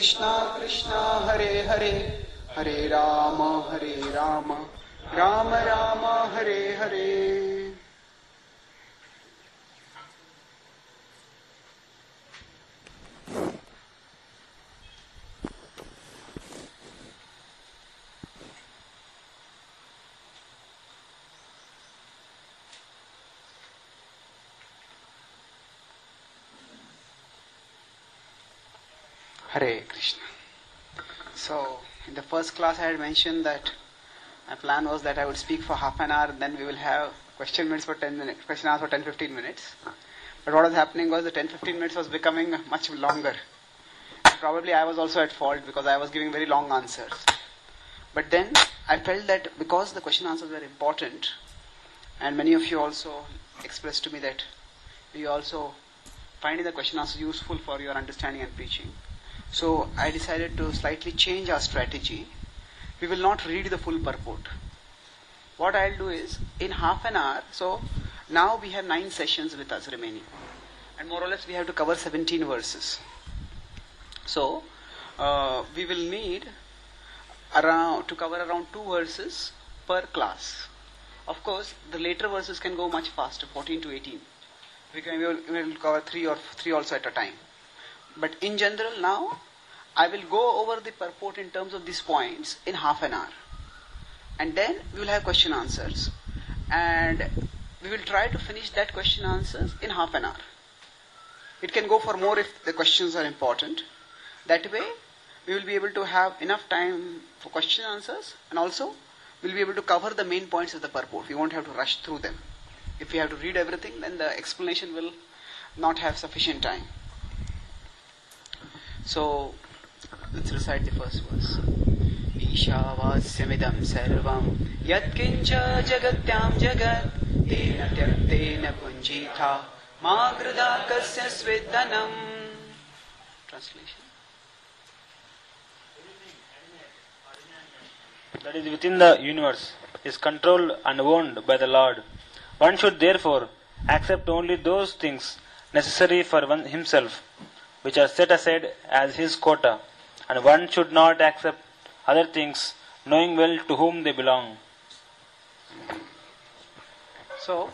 Krishna Krishna Hare Hare, Hare Rama, Rama Rama, Hare Hare. Hare Krishna. So, in the first class I had mentioned that my plan was that I would speak for half an hour, then we will have question hours for 10 10-15 minutes. But what was happening was the 10-15 minutes was becoming much longer. Probably I was also at fault because I was giving very long answers. But then I felt that because the question answers were important, and many of you also expressed to me that you also finding the question answers useful for your understanding and preaching. So I decided to slightly change our strategy. We will not read the full purport. What I'll do is, in half an hour, so now we have 9 sessions with us remaining. And more or less we have to cover 17 verses. So, we will need to cover around 2 verses per class. Of course, the later verses can go much faster, 14 to 18. We will cover 3 also at a time. But in general now, I will go over the purport in terms of these points in half an hour. And then we will have question answers. And we will try to finish that question answers in half an hour. It can go for more if the questions are important. That way, we will be able to have enough time for question answers, and also we will be able to cover the main points of the purport. We won't have to rush through them. If we have to read everything, then the explanation will not have sufficient time. So, let's recite the first verse. Ishavasyamidam sarvam yatkincha jagatyam jagat tena tyaktena punjitha magrudha kasya sveddanam. Translation. That is within the universe is controlled and owned by the Lord. One should therefore accept only those things necessary for himself, which are set aside as his quota, and one should not accept other things, knowing well to whom they belong. So,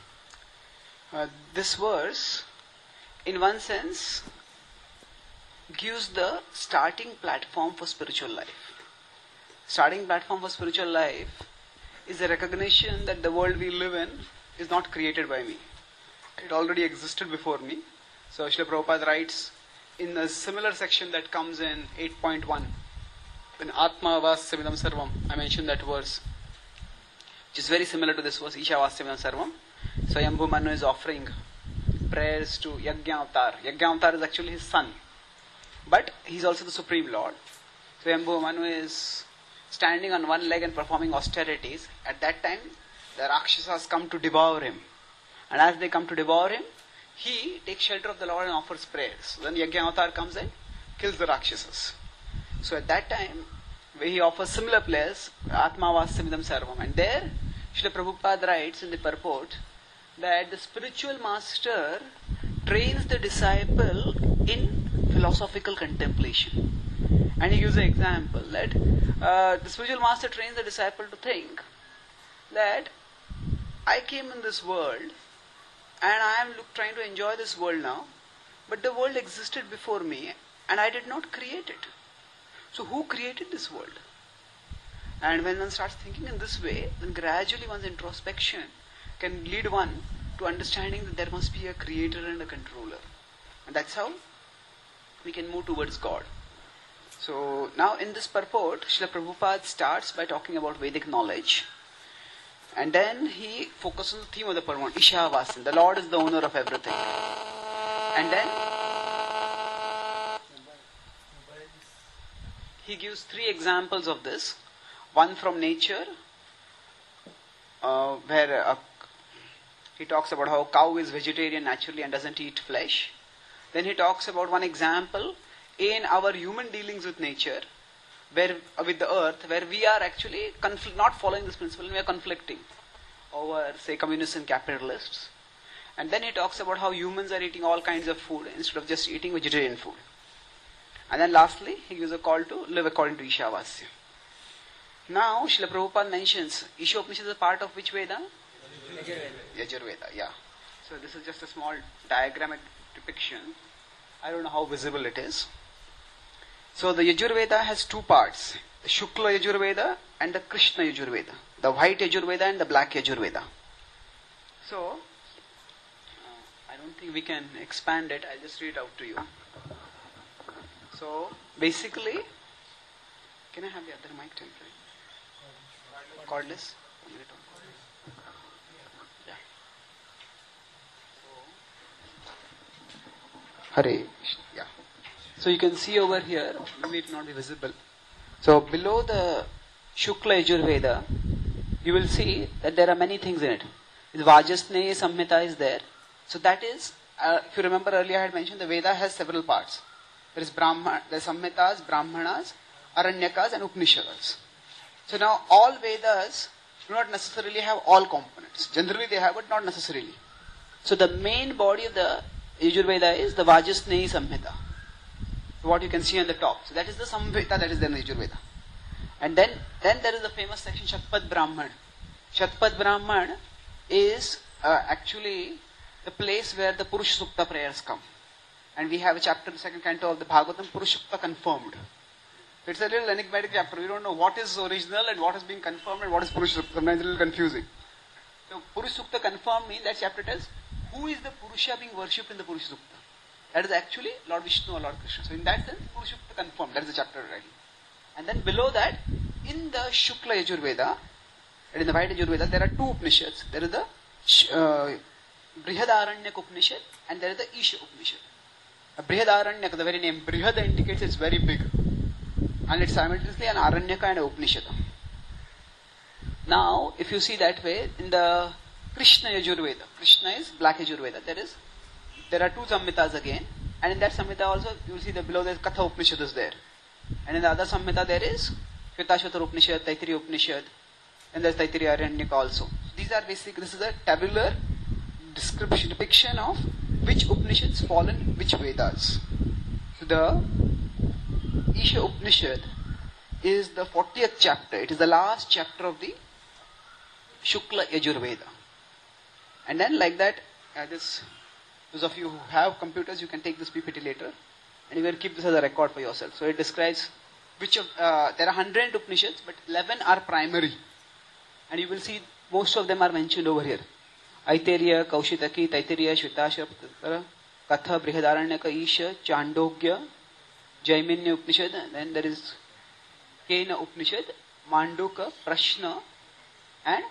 this verse, in one sense, gives the starting platform for spiritual life. Starting platform for spiritual life is the recognition that the world we live in is not created by me. It already existed before me. So, Srila Prabhupada writes in a similar section that comes in 8.1, when Atma Vasyamidam Sarvam, I mentioned that verse, which is very similar to this verse, Isha Vasyamidam Sarvam. Swayambhu Manu is offering prayers to Yajñavatar. Yajñavatar is actually his son, but he is also the Supreme Lord. Swayambhu Manu is standing on one leg and performing austerities. At that time, the Rakshasas come to devour him. And as they come to devour him, he takes shelter of the Lord and offers prayers. Then Yajñavatar comes and kills the Rakshasas. So at that time, where he offers similar prayers, Atma Vasyamidam Sarvam. And there, Srila Prabhupada writes in the purport that the spiritual master trains the disciple in philosophical contemplation. And he gives an example that the spiritual master trains the disciple to think that I came in this world and I am trying to enjoy this world now, but the world existed before me and I did not create it. So who created this world? And when one starts thinking in this way, then gradually one's introspection can lead one to understanding that there must be a creator and a controller. And that's how we can move towards God. So now in this purport, Srila Prabhupada starts by talking about Vedic knowledge. And then he focuses on the theme of the purport, Ishavasya. The Lord is the owner of everything. And then he gives 3 examples of this. One from nature, where he talks about how a cow is vegetarian naturally and doesn't eat flesh. Then he talks about one example in our human dealings with nature, where with the earth, where we are actually not following this principle, we are conflicting over, say, communists and capitalists. And then he talks about how humans are eating all kinds of food instead of just eating vegetarian food. And then lastly, he gives a call to live according to Ishavasya. Now, Srila Prabhupada mentions Isha Upanishad is a part of which Veda? Yajurveda, yeah. So this is just a small diagrammatic depiction. I don't know how visible it is. So the Yajurveda has two parts, the Shukla Yajurveda and the Krishna Yajurveda, the white Yajurveda and the black Yajurveda. So, I don't think we can expand it, I'll just read it out to you. So, basically, can I have the other mic temporary? Cordless? Yeah. Hare Krishna. Yeah. So you can see over here, maybe it will not be visible. So below the Shukla Yajurveda, you will see that there are many things in it. The Vajasneya Samhita is there. So that is, if you remember earlier I had mentioned the Veda has several parts. There is Samhitas, Brahmanas, Aranyakas and Upanishads. So now all Vedas do not necessarily have all components. Generally they have, but not necessarily. So the main body of the Yajurveda is the Vajasneya Samhita. What you can see on the top. So that is the Samhita that is there in the Yajurveda. And then there is the famous section Shatpat Brahman. Shatpat Brahman is actually the place where the Purusha Sukta prayers come. And we have a chapter in the second canto of the Bhagavatam, Purusha Sukta confirmed. It's a little enigmatic chapter. We don't know what is original and what is being confirmed and what is Purusha Sukta. Sometimes it's a little confusing. So Purusha Sukta confirmed means that chapter tells who is the Purusha being worshipped in the Purusha Sukta. That is actually Lord Vishnu or Lord Krishna. So in that sense, Purusha Sukta confirmed. That is the chapter already. And then below that, in the Shukla Yajurveda, and in the white Yajurveda, there are two Upanishads. There is the Brihadaranyaka Upanishad and there is the Isha Upanishad. Brihadaranyaka, the very name Brihad indicates it's very big. And it's simultaneously an Aranyaka and an Upanishad. Now, if you see that way, in the Krishna Yajurveda, Krishna is black Yajurveda, there are two Samhitas again, and in that Samhita also, you will see that below there is Katha Upanishad is there. And in the other Samhita there is Shvetashvatara Upanishad, Taittiriya Upanishad, and there is Taittiriya Aranyaka also. These are basically, this is a tabular depiction of which Upanishads fall in which Vedas. So the Isha Upanishad is the 40th chapter. It is the last chapter of the Shukla Yajurveda. And then like that, those of you who have computers, you can take this PPT later and you can keep this as a record for yourself. So it describes which of, there are 100 Upanishads, but 11 are primary. And you will see most of them are mentioned over here. Aitariya, Kaushitaki, Taittiriya, Shvetashvatara, Katha, Brihadaranyaka, Isha, Chandogya, Jaimanya Upanishad, then there is Kena Upanishad, Manduka, Prashna, and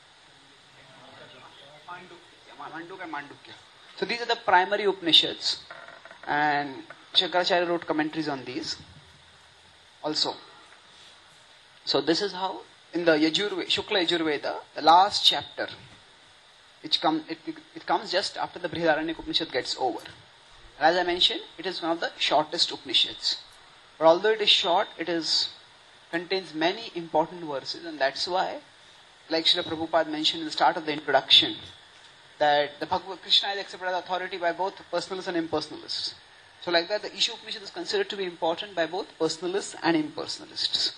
Mandukya. So these are the primary Upanishads, and Shankaracharya wrote commentaries on these also. So this is how in the Shukla Yajurveda, the last chapter, it comes just after the Brihadaranyaka Upanishad gets over. And as I mentioned, it is one of the shortest Upanishads. But although it is short, contains many important verses, and that's why, like Srila Prabhupada mentioned in the start of the introduction, that the Bhagavad Krishna is accepted as authority by both personalists and impersonalists. So like that, the Isha Upanishad is considered to be important by both personalists and impersonalists.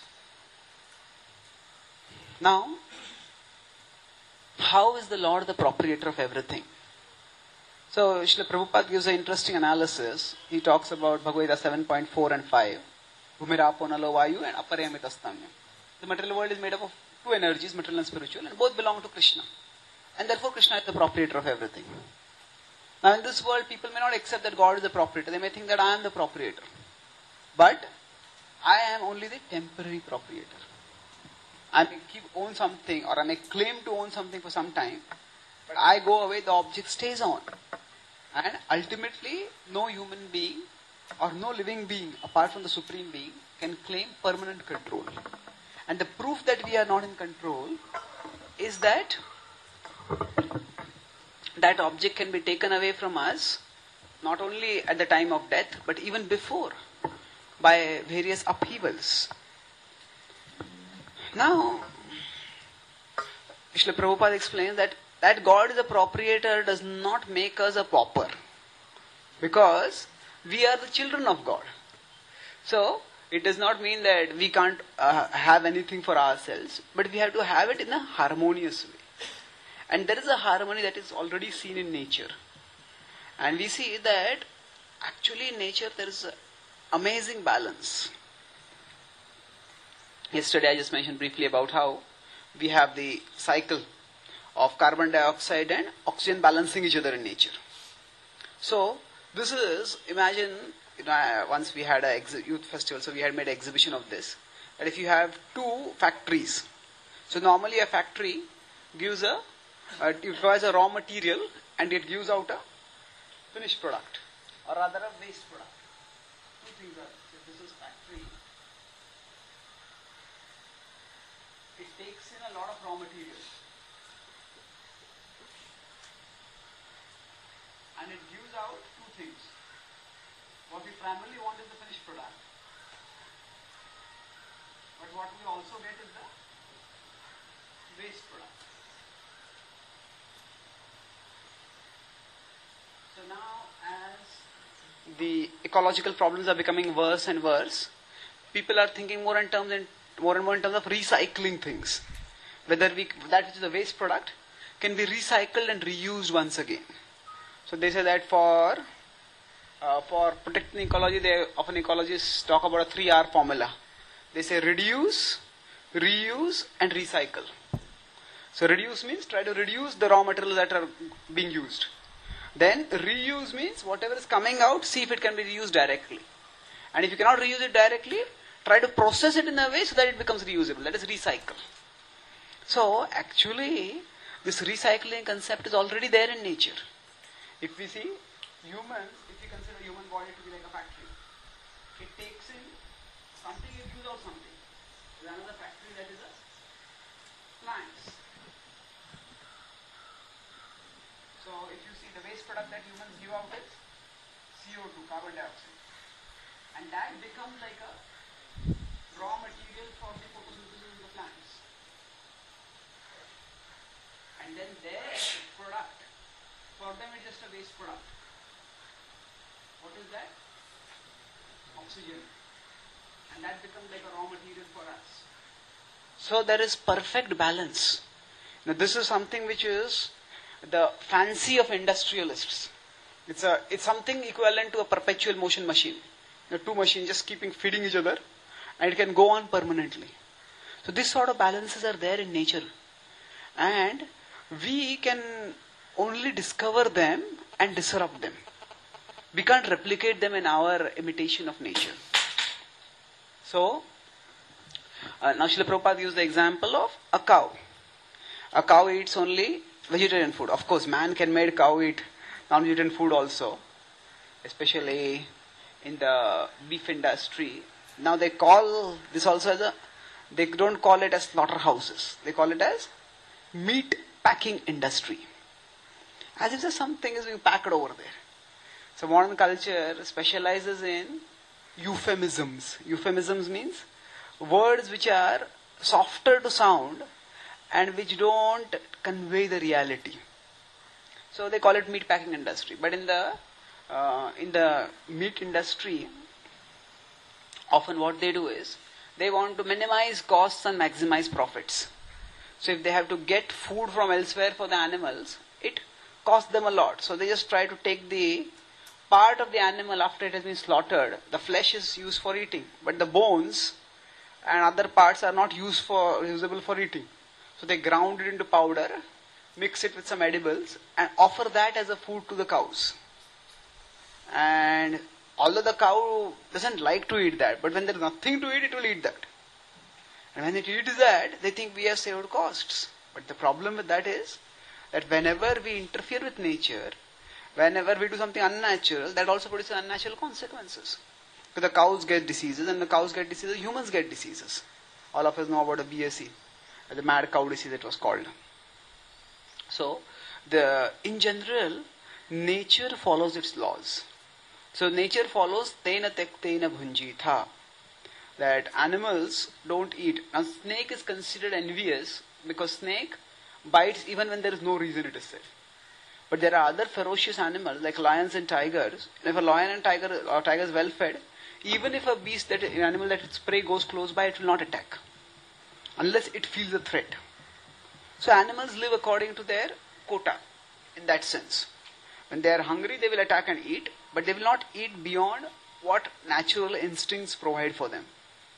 Now, how is the Lord the proprietor of everything? So, Srila Prabhupada gives an interesting analysis. He talks about Bhagavad Gita 7.4 and 5. Bhumirapo nalo vayu and aparayamitastamyam. The material world is made up of two energies, material and spiritual, and both belong to Krishna. And therefore Krishna is the proprietor of everything. Now in this world, people may not accept that God is the proprietor. They may think that I am the proprietor. But I am only the temporary proprietor. I may own something, or I may claim to own something for some time, but I go away, the object stays on. And ultimately, no human being or no living being apart from the Supreme Being can claim permanent control. And the proof that we are not in control is that that object can be taken away from us not only at the time of death, but even before, by various upheavals. Now, Srila Prabhupada explains that God is a proprietor does not make us a pauper, because we are the children of God. So, it does not mean that we can't have anything for ourselves, but we have to have it in a harmonious way. And there is a harmony that is already seen in nature. And we see that actually in nature there is an amazing balance. Yesterday I just mentioned briefly about how we have the cycle of carbon dioxide and oxygen balancing each other in nature. So, this is, imagine, once we had a youth festival, so we had made an exhibition of this. That if you have two factories, so normally a factory gives it provides a raw material and it gives out a finished product, or rather a waste product. Two things are, so this is factory. It takes in a lot of raw material and it gives out two things. What we primarily want is the finished product, but what we also get is the waste product. So now, as the ecological problems are becoming worse and worse, people are thinking more and more in terms of recycling things. Whether that which is a waste product can be recycled and reused once again. So they say that for protecting ecology, often ecologists talk about a 3R formula. They say reduce, reuse, and recycle. So reduce means try to reduce the raw materials that are being used. Then reuse means whatever is coming out, see if it can be reused directly. And if you cannot reuse it directly, try to process it in a way so that it becomes reusable. That is recycle. So actually, this recycling concept is already there in nature. If we see humans, if we consider human body to be like a factory, it takes in something, it gives out something. There's another factory that is a plants. So if you see the waste product that humans give out is CO2, carbon dioxide. And that becomes like a raw material for the photosynthesis in the plants. And then their product, for them it's just a waste product. What is that? Oxygen. And that becomes like a raw material for us. So there is perfect balance. Now this is something which is the fancy of industrialists. It's something equivalent to a perpetual motion machine. The two machines just keeping feeding each other and it can go on permanently. So this sort of balances are there in nature. And we can only discover them and disrupt them. We can't replicate them in our imitation of nature. So, now Srila Prabhupada used the example of a cow. A cow eats only vegetarian food. Of course, man can make cow eat non-vegetarian food also, especially in the beef industry. Now they call this also as they don't call it as slaughterhouses. They call it as meat packing industry. As if something is being packed over there. So modern culture specializes in euphemisms. Euphemisms means words which are softer to sound and which don't convey the reality. So they call it meat packing industry. But in the meat industry, often what they do is they want to minimize costs and maximize profits. So if they have to get food from elsewhere for the animals, it costs them a lot. So they just try to take the part of the animal after it has been slaughtered. The flesh is used for eating, but the bones and other parts are not usable for eating. So they ground it into powder, mix it with some edibles, and offer that as a food to the cows. And although the cow doesn't like to eat that, but when there is nothing to eat, it will eat that. And when it eats that, they think we have saved costs. But the problem with that is that whenever we interfere with nature, whenever we do something unnatural, that also produces unnatural consequences. So the cows get diseases, and the cows get diseases, humans get diseases. All of us know about the BSE, the mad cow disease it was called. So, in general, nature follows its laws. So nature follows tena tektena bhunjitha, that animals don't eat. Now snake is considered envious because snake bites even when there is no reason, it is said. But there are other ferocious animals like lions and tigers. If a lion and tiger or tiger is well fed, even if an animal that its prey goes close by, it will not attack unless it feels a threat. So animals live according to their quota in that sense. When they are hungry, they will attack and eat, but they will not eat beyond what natural instincts provide for them.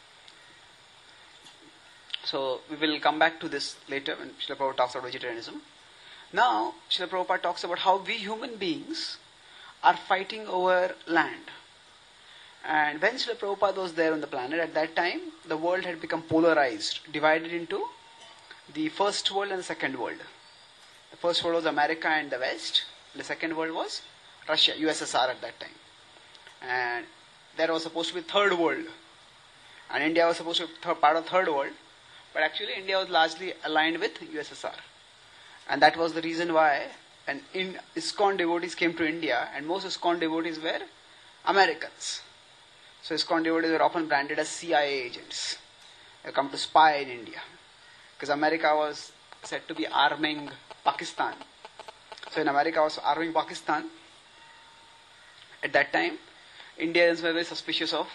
So we will come back to this later when Srila Prabhupada talks about vegetarianism. Now, Srila Prabhupada talks about how we human beings are fighting over land. And when Srila Prabhupada was there on the planet, at that time, the world had become polarized, divided into the first world and the second world. The first world was America and the West. The second world was Russia, USSR at that time. And there was supposed to be third world. And India was supposed to be part of third world. But actually India was largely aligned with USSR. And that was the reason why ISKCON devotees came to India, and most ISKCON devotees were Americans. So ISKCON devotees were often branded as CIA agents. They come to spy in India. Because America was said to be arming Pakistan. So when America was arming Pakistan, at that time, Indians were very suspicious of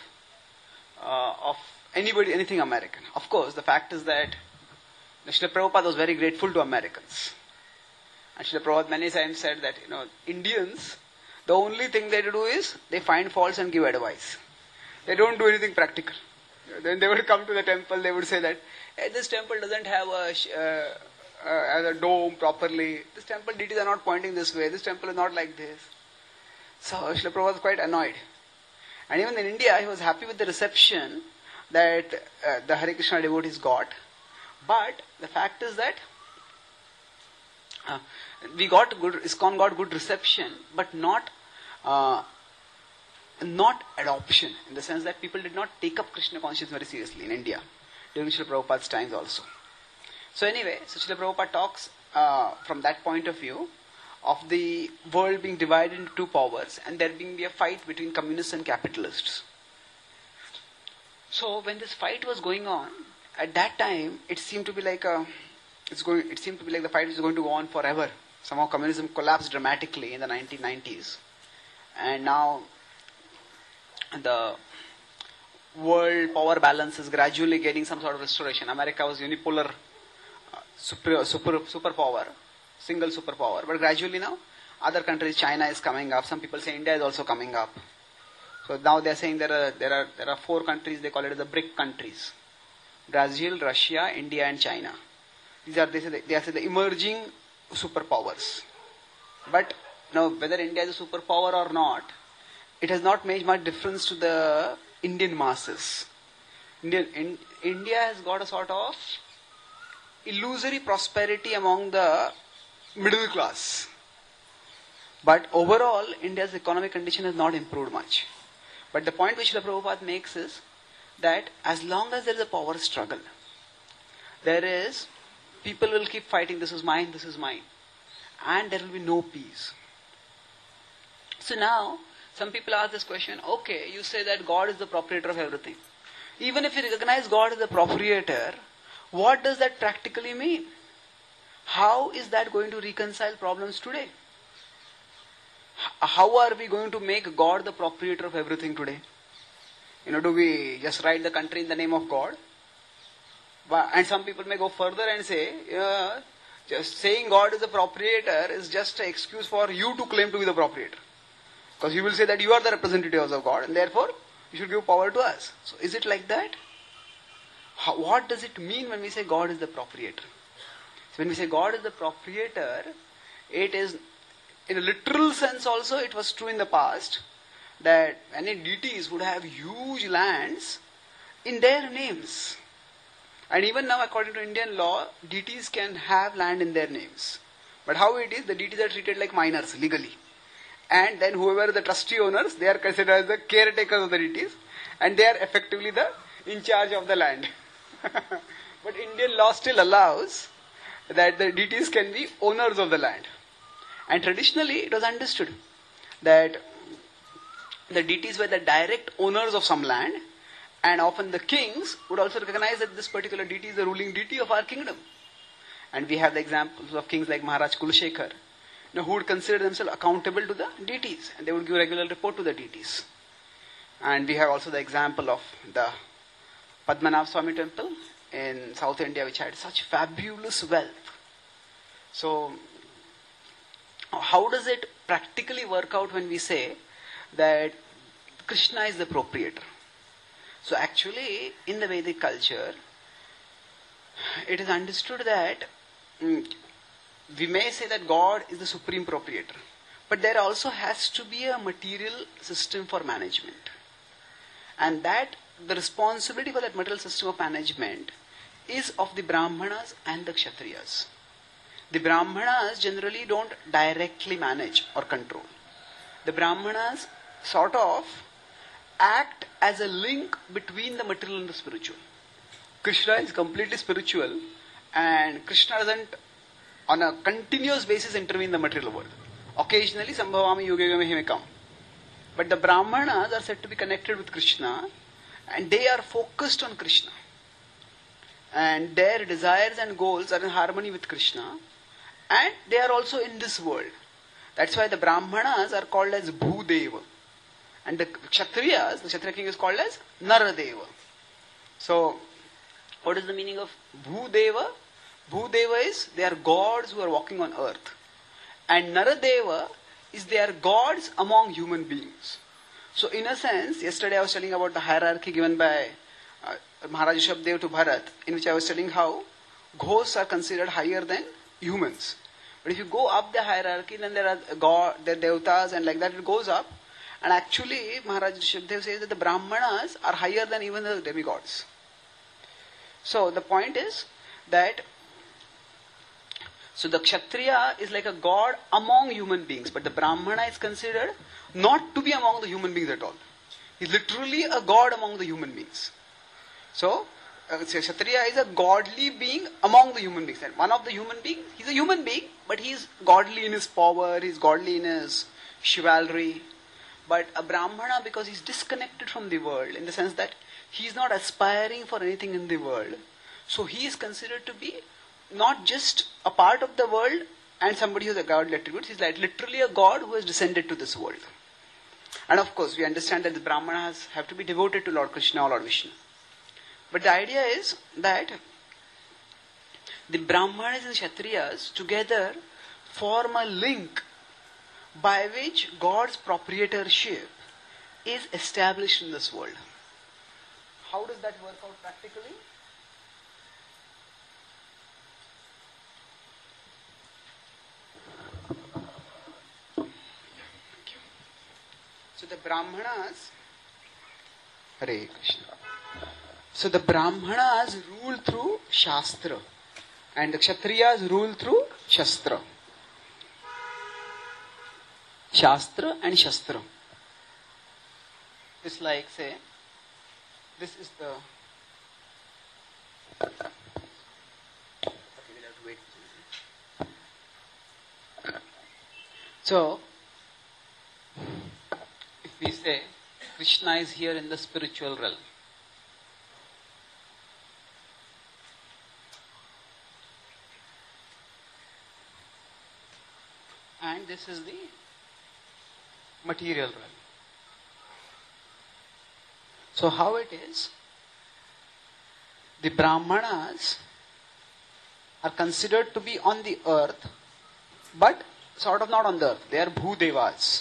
anything American. Of course, the fact is that Srila Prabhupada was very grateful to Americans. And Srila Prabhupada many times said that, Indians, the only thing they do is they find faults and give advice. They don't do anything practical. Then they would come to the temple, they would say that, hey, this temple doesn't have a dome properly. This temple deities are not pointing this way. This temple is not like this. So Srila Prabhupada was quite annoyed. And even in India, he was happy with the reception that the Hare Krishna devotees got. But the fact is that ISKCON got good reception, but not adoption, in the sense that people did not take up Krishna consciousness very seriously in India during Srila Prabhupada's times also. So anyway, Srila Prabhupada talks from that point of view of the world being divided into two powers and there being a fight between communists and capitalists. So when this fight was going on, at that time it seemed to be like the fight is going to go on forever. Somehow communism collapsed dramatically in the 1990s, and now the world power balance is gradually getting some sort of restoration. America was unipolar superpower, single superpower, but gradually now other countries, China is coming up. Some people say India is also coming up. So now they are saying there are 4 countries. They call it the BRIC countries: Brazil, Russia, India, and China. These are they are the emerging superpowers. But now whether India is a superpower or not, it has not made much difference to the Indian masses. India has got a sort of illusory prosperity among the middle class. But overall, India's economic condition has not improved much. But the point which Srila Prabhupada makes is that as long as there is a power struggle, people will keep fighting, this is mine, and there will be no peace. So now, some people ask this question, okay, you say that God is the proprietor of everything. Even if you recognize God as the proprietor, what does that practically mean? How is that going to reconcile problems today? How are we going to make God the proprietor of everything today? Do we just write the country in the name of God? And some people may go further and say, just saying God is the proprietor is just an excuse for you to claim to be the proprietor. Because you will say that you are the representatives of God and therefore you should give power to us. So is it like that? What does it mean when we say God is the proprietor? So when we say God is the proprietor, it is, in a literal sense also, it was true in the past that many deities would have huge lands in their names. And even now, according to Indian law, deities can have land in their names. But how it is, the deities are treated like minors legally. And then whoever the trustee owners, they are considered as the caretakers of the deities. And they are effectively in charge of the land. But Indian law still allows that the deities can be owners of the land. And traditionally, it was understood that the deities were the direct owners of some land, and often the kings would also recognize that this particular deity is the ruling deity of our kingdom. And we have the examples of kings like Maharaj Kulshekhar, who would consider themselves accountable to the deities, and they would give regular report to the deities. And we have also the example of the Padmanabh Swami temple in South India, which had such fabulous wealth. So, how does it practically work out when we say that Krishna is the proprietor? So actually, in the Vedic culture, it is understood that we may say that God is the supreme proprietor, but there also has to be a material system for management. And that the responsibility for that material system of management is of the Brahmanas and the Kshatriyas. The Brahmanas generally don't directly manage or control. The Brahmanas sort of act as a link between the material and the spiritual. Krishna is completely spiritual, and Krishna doesn't on a continuous basis intervene in the material world. Occasionally, Sambhavami Yogegame he may come. But the Brahmanas are said to be connected with Krishna, and they are focused on Krishna. And their desires and goals are in harmony with Krishna, and they are also in this world. That's why the Brahmanas are called as Bhudeva. And the Kshatriyas, the Kshatriya king is called as Naradeva. So, what is the meaning of Bhudeva? Bhudeva is, they are gods who are walking on earth. And Naradeva is, they are gods among human beings. So in a sense, yesterday I was telling about the hierarchy given by Maharaj Rishabhdev to Bharat, in which I was telling how ghosts are considered higher than humans. But if you go up the hierarchy, then there are there are devatas, and like that it goes up. And actually, Maharaj Rishabhdev says that the Brahmanas are higher than even the demigods. So the point is that so the Kshatriya is like a god among human beings, but the Brahmana is considered not to be among the human beings at all. He is literally a god among the human beings. So, Kshatriya is a godly being among the human beings. And one of the human beings, he is a human being, but he is godly in his power, he is godly in his chivalry. But a Brahmana, because he is disconnected from the world, in the sense that he is not aspiring for anything in the world, so he is considered to be not just a part of the world and somebody who has a godly attributes. He is like literally a god who has descended to this world. And of course, we understand that the Brahmanas have to be devoted to Lord Krishna or Lord Vishnu. But the idea is that the Brahmanas and Kshatriyas together form a link by which God's proprietorship is established in this world. How does that work out practically? So the Brahmanas, Hare Krishna. So the Brahmanas rule through Shastra, and the Kshatriyas rule through Shastra. Shastra and Shastra. It's like, say, this is the. Okay, we'll have to wait. So, if we say Krishna is here in the spiritual realm, and this is the material realm. So how it is? The Brahmanas are considered to be on the earth, but sort of not on the earth. They are Bhudevas.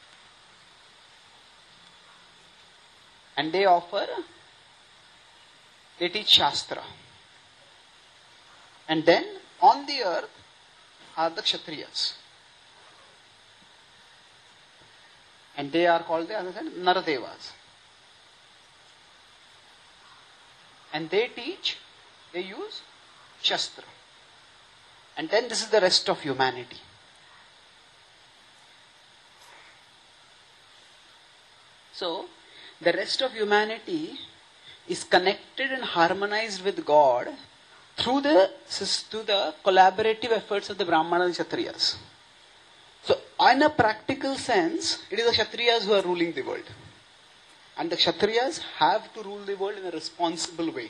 And they teach Shastra. And then on the earth are the Kshatriyas. And they are called the other side Naradevas. And they use Shastra. And then this is the rest of humanity. So, the rest of humanity is connected and harmonized with God through the collaborative efforts of the Brahmanas and Kshatriyas. So, in a practical sense, it is the Kshatriyas who are ruling the world. And the Kshatriyas have to rule the world in a responsible way.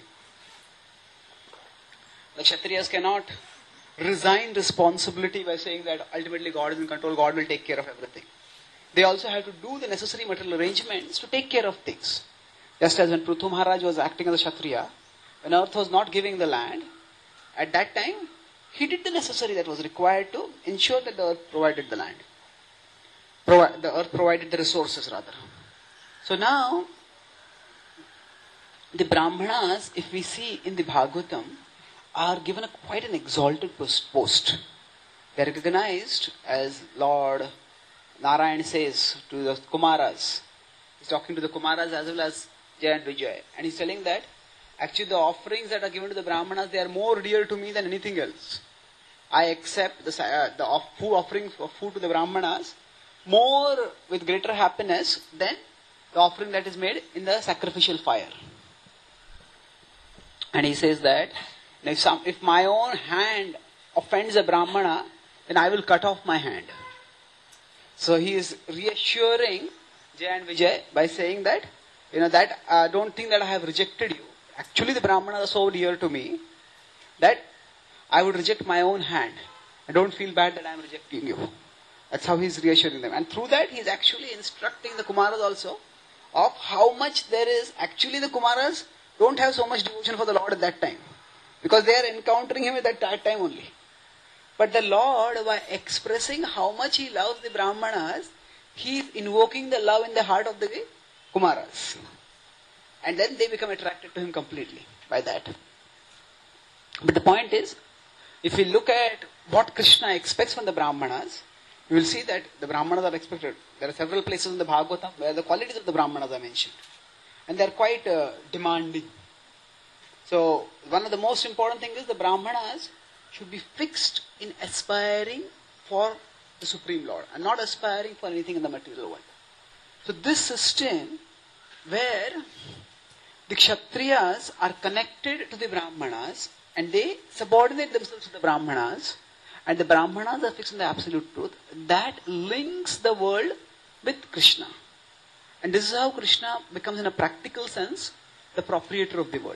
The Kshatriyas cannot resign responsibility by saying that ultimately God is in control, God will take care of everything. they also have to do the necessary material arrangements to take care of things. Just as when Prithu Maharaj was acting as a Kshatriya, when earth was not giving the land, at that time, he did the necessary that was required to ensure that the earth provided the land. The earth provided the resources rather. So now, the Brahmanas, if we see in the Bhagavatam, are given quite an exalted post. They are recognized as Lord Narayan says to the Kumaras. He's talking to the Kumaras as well as Jay and Vijay. And he's telling that actually the offerings that are given to the Brahmanas, they are more dear to me than anything else. I accept the food offering of food to the Brahmanas more with greater happiness than the offering that is made in the sacrificial fire. And he says that if my own hand offends a Brahmana, then I will cut off my hand. So he is reassuring Jay and Vijay by saying that, don't think that I have rejected you. Actually, the Brahmanas are so dear to me that I would reject my own hand. I don't feel bad that I am rejecting you. That's how he is reassuring them. And through that, he is actually instructing the Kumaras also of how much there is. Actually, the Kumaras don't have so much devotion for the Lord at that time, because they are encountering him at that time only. But the Lord, by expressing how much he loves the Brahmanas, he is invoking the love in the heart of the Kumaras. And then they become attracted to him completely by that. But the point is, if we look at what Krishna expects from the Brahmanas, you will see that the Brahmanas are expected. There are several places in the Bhagavatam where the qualities of the Brahmanas are mentioned. And they are quite demanding. So, one of the most important things is the Brahmanas should be fixed in aspiring for the Supreme Lord and not aspiring for anything in the material world. So, this system where the Kshatriyas are connected to the Brahmanas and they subordinate themselves to the Brahmanas, and the Brahmanas are fixed in the absolute truth, that links the world with Krishna. And this is how Krishna becomes, in a practical sense, the proprietor of the world.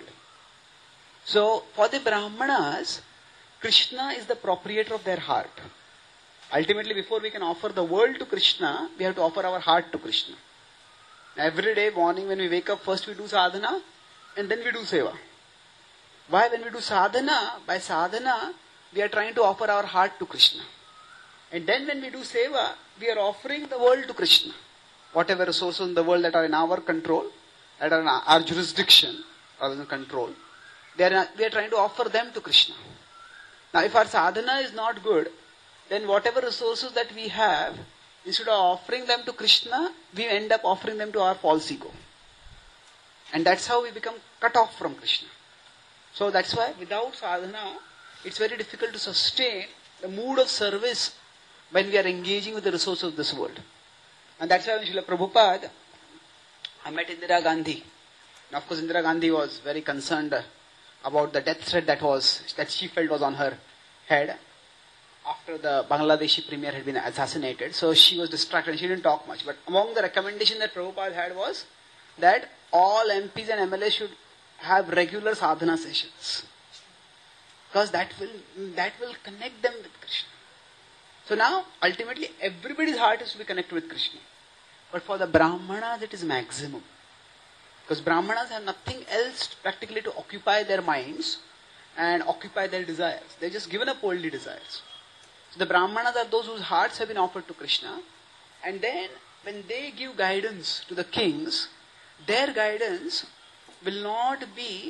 So, for the Brahmanas, Krishna is the proprietor of their heart. Ultimately, before we can offer the world to Krishna, we have to offer our heart to Krishna. Every day morning when we wake up, first we do sadhana and then we do seva. Why? When we do sadhana, by sadhana, we are trying to offer our heart to Krishna. And then when we do seva, we are offering the world to Krishna. Whatever resources in the world that are in our control, that are in our jurisdiction, rather than control, we are trying to offer them to Krishna. Now, if our sadhana is not good, then whatever resources that we have, instead of offering them to Krishna, we end up offering them to our false ego. And that's how we become cut off from Krishna. So that's why without sadhana, it's very difficult to sustain the mood of service when we are engaging with the resources of this world. And that's why when Srila Prabhupada, I met Indira Gandhi. And of course, Indira Gandhi was very concerned about the death threat that she felt was on her head after the Bangladeshi premier had been assassinated. So she was distracted and she didn't talk much. But among the recommendations that Prabhupada had was that all MPs and MLAs should have regular sadhana sessions, because that will connect them with Krishna. So now, ultimately, everybody's heart is to be connected with Krishna. But for the Brahmanas, it is maximum. Because Brahmanas have nothing else practically to occupy their minds and occupy their desires. They're just given up worldly desires. So the Brahmanas are those whose hearts have been offered to Krishna. And then, when they give guidance to the kings, their guidance will not be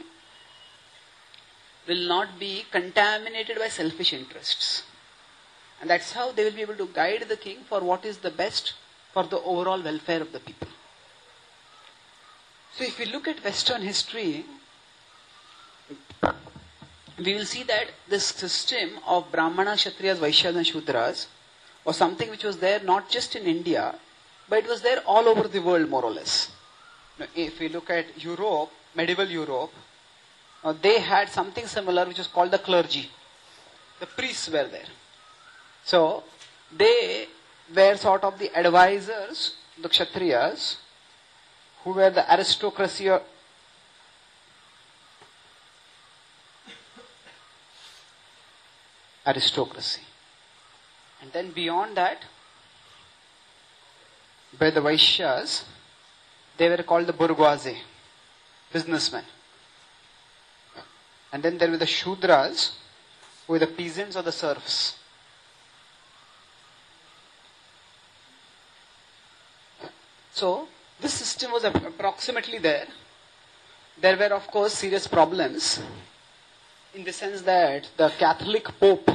contaminated by selfish interests. And that's how they will be able to guide the king for what is the best for the overall welfare of the people. So if we look at Western history, we will see that this system of Brahmana, Kshatriyas, Vaishyas and Shudras was something which was there not just in India, but it was there all over the world more or less. Now, if we look at Europe, medieval Europe, they had something similar which was called the clergy. The priests were there. So, they were sort of the advisors, the Kshatriyas, who were the aristocracy or aristocracy. And then beyond that, by the Vaishyas, they were called the bourgeoisie, businessmen. And then there were the Shudras, who were the peasants or the serfs. So, this system was approximately there. There were, of course, serious problems in the sense that the Catholic Pope,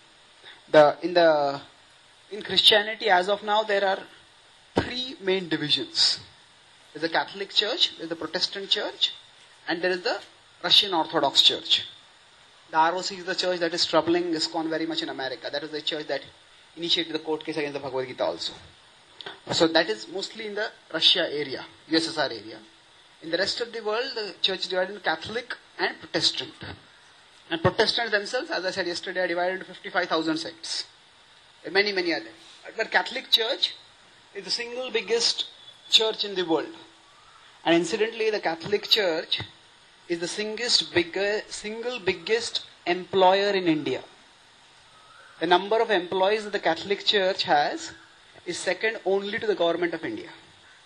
in Christianity as of now, there are three main divisions. There is the Catholic Church, there is the Protestant Church, and there is the Russian Orthodox Church. The ROC is the church that is troubling ISKCON very much in America. That is the church that initiated the court case against the Bhagavad Gita also. So that is mostly in the Russia area, USSR area. In the rest of the world, the church is divided into Catholic and Protestant. And Protestants themselves, as I said yesterday, are divided into 55,000 sects. Many are there. But Catholic Church is the single biggest church in the world. And incidentally, the Catholic Church is the single biggest employer in India. The number of employees that the Catholic Church has is second only to the government of India.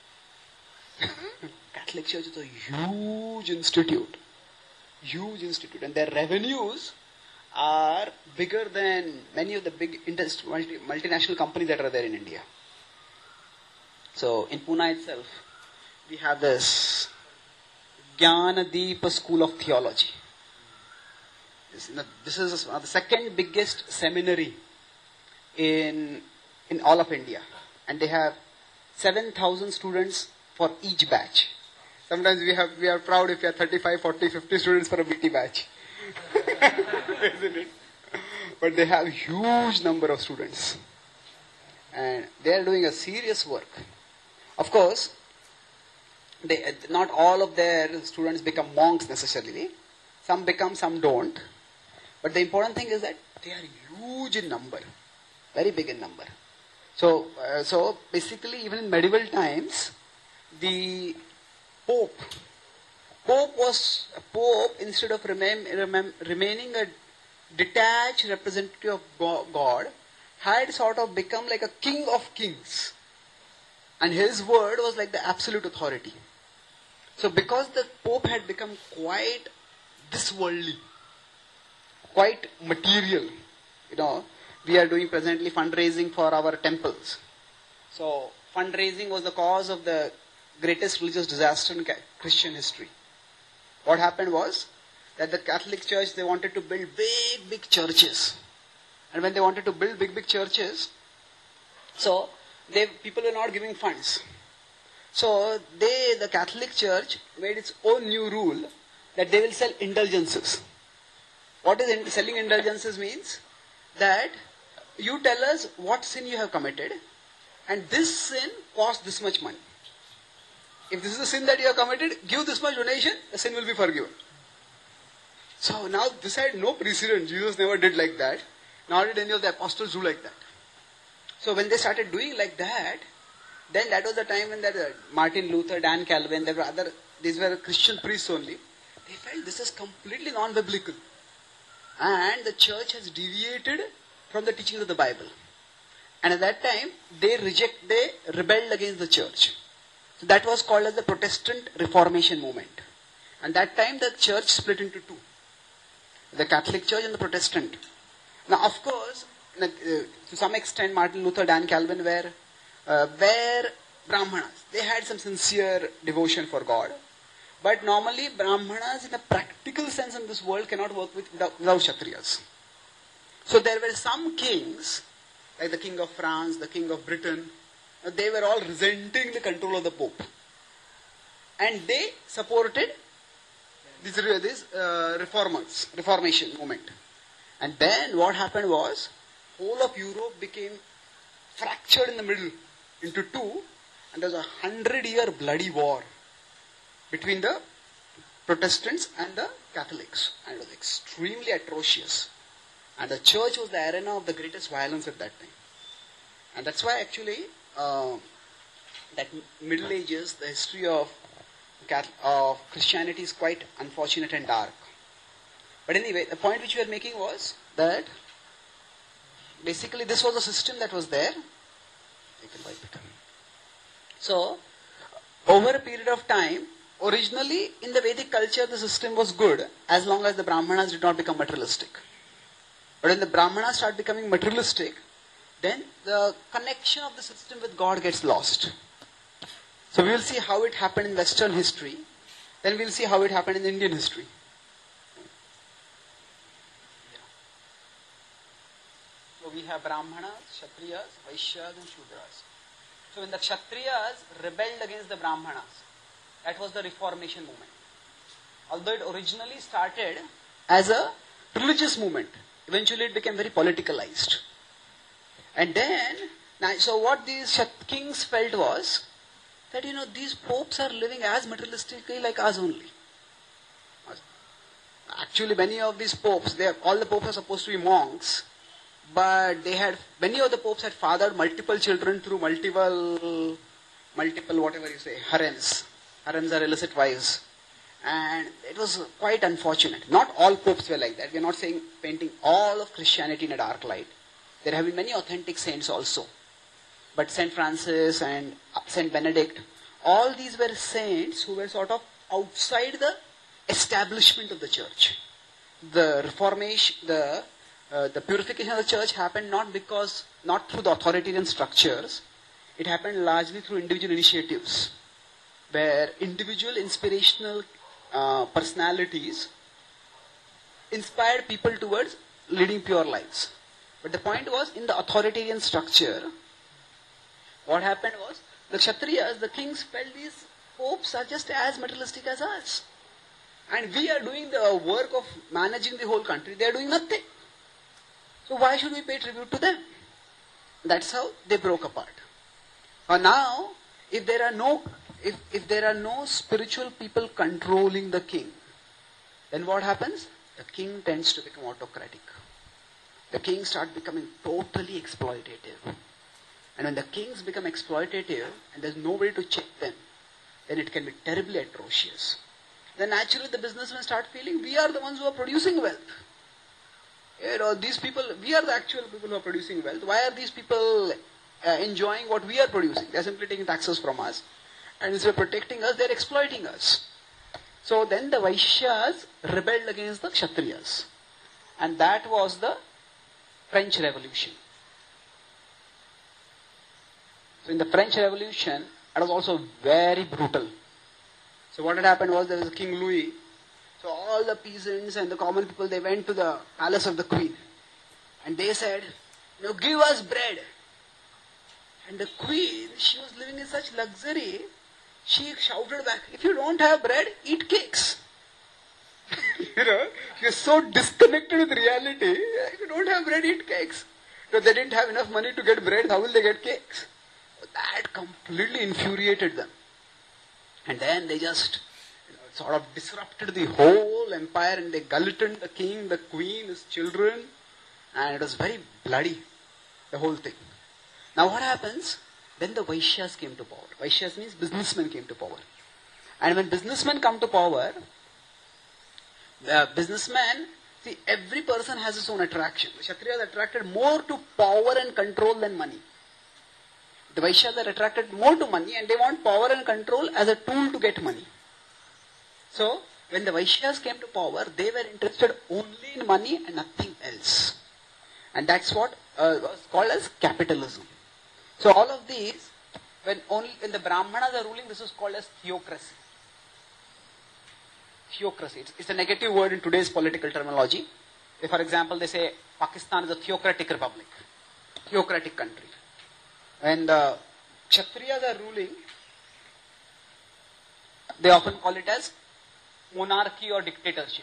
Catholic Church is a huge institute. And their revenues are bigger than many of the big multinational companies that are there in India. So in Pune itself, we have this Jnanadeepa School of Theology. This is the second biggest seminary in all of India. And they have 7,000 students for each batch. Sometimes we are proud if we have 35, 40, 50 students for a BT batch. Isn't it? But they have huge number of students. And they are doing a serious work. Of course, not all of their students become monks necessarily. Some become, some don't. But the important thing is that they are huge in number. Very big in number. So basically, even in medieval times, the Pope, instead of remaining a detached representative of God, had sort of become like a king of kings. And his word was like the absolute authority. So because the Pope had become quite this worldly, quite material, we are doing presently fundraising for our temples. So fundraising was the cause of the greatest religious disaster in Christian history. What happened was that the Catholic Church, they wanted to build big churches. And when they wanted to build big churches, so people were not giving funds. So the Catholic Church made its own new rule that they will sell indulgences. What is selling indulgences means? That you tell us what sin you have committed, and this sin costs this much money. If this is a sin that you have committed, give this much donation, the sin will be forgiven. So now this had no precedent. Jesus never did like that. Nor did any of the apostles do like that. So when they started doing like that, then that was the time when Martin Luther, Dan Calvin, these were Christian priests only. They felt this is completely non-biblical. And the church has deviated from the teachings of the Bible. And at that time, they rebelled against the church. So that was called as the Protestant Reformation movement. And that time the church split into two. The Catholic Church and the Protestant. Now of course, to some extent Martin Luther, Dan Calvin were Brahmanas. They had some sincere devotion for God. But normally Brahmanas in a practical sense in this world cannot work without Kshatriyas. So there were some kings, like the King of France, the King of Britain, they were all resenting the control of the Pope. And they supported this Reformation movement. And then what happened was, whole of Europe became fractured in the middle into two, and there was 100-year bloody war between the Protestants and the Catholics. And it was extremely atrocious. And the church was the arena of the greatest violence at that time. And that's why actually, that Middle Ages, the history of Christianity is quite unfortunate and dark. But anyway, the point which we were making was that basically this was a system that was there. You can wipe it. So, over a period of time, originally in the Vedic culture the system was good as long as the Brahmanas did not become materialistic. But when the Brahmanas start becoming materialistic, then the connection of the system with God gets lost. So we will see how it happened in Western history, then we will see how it happened in Indian history. So we have Brahmanas, Kshatriyas, Vaishyas and Shudras. So when the Kshatriyas rebelled against the Brahmanas, that was the Reformation movement. Although it originally started as a religious movement, eventually it became very politicalized. And then, so what these kings felt was that these popes are living as materialistically like us only. Actually, many of these popes, all the popes are supposed to be monks, but many of the popes had fathered multiple children through multiple whatever you say, harems. Harems are illicit wives. And it was quite unfortunate. Not all popes were like that. We are not painting all of Christianity in a dark light. There have been many authentic saints also. But Saint Francis and Saint Benedict, all these were saints who were sort of outside the establishment of the church. The reformation, the purification of the church happened not through the authoritarian structures. It happened largely through individual initiatives, where individual inspirational personalities inspired people towards leading pure lives. But the point was, in the authoritarian structure, what happened was, the Kshatriyas, the kings, felt these popes are just as materialistic as us. And we are doing the work of managing the whole country. They are doing nothing. So why should we pay tribute to them? That's how they broke apart. Now, if there are no spiritual people controlling the king, then what happens? The king tends to become autocratic. The kings start becoming totally exploitative. And when the kings become exploitative and there's nobody to check them, then it can be terribly atrocious. Then naturally the businessmen start feeling we are the ones who are producing wealth. These people, we are the actual people who are producing wealth. Why are these people enjoying what we are producing? They are simply taking taxes from us. And instead of protecting us, they are exploiting us. So then the Vaishyas rebelled against the Kshatriyas. And that was the French Revolution. So in the French Revolution, it was also very brutal. So what had happened was, there was a King Louis. So all the peasants and the common people, they went to the palace of the queen. And they said, give us bread. And the queen, she was living in such luxury, she shouted back, if you don't have bread, eat cakes. You're so disconnected with reality. If you don't have bread, eat cakes. They didn't have enough money to get bread, how will they get cakes? That completely infuriated them. And then they just sort of disrupted the whole empire, and they guillotined the king, the queen, his children, and it was very bloody, the whole thing. Now what happens? Then the Vaishyas came to power. Vaishyas means businessmen came to power. And when businessmen come to power, the businessmen, see, every person has his own attraction. The Kshatriyas are attracted more to power and control than money. The Vaishyas are attracted more to money, and they want power and control as a tool to get money. So, when the Vaishyas came to power, they were interested only in money and nothing else. And that's what was called as capitalism. So all of these, when the Brahmanas are ruling, this is called as theocracy. Theocracy. It's a negative word in today's political terminology. If, for example, they say Pakistan is a theocratic republic, theocratic country. When the Kshatriyas are ruling, they often call it as monarchy or dictatorship.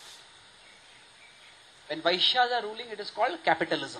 When Vaishyas are ruling, it is called capitalism.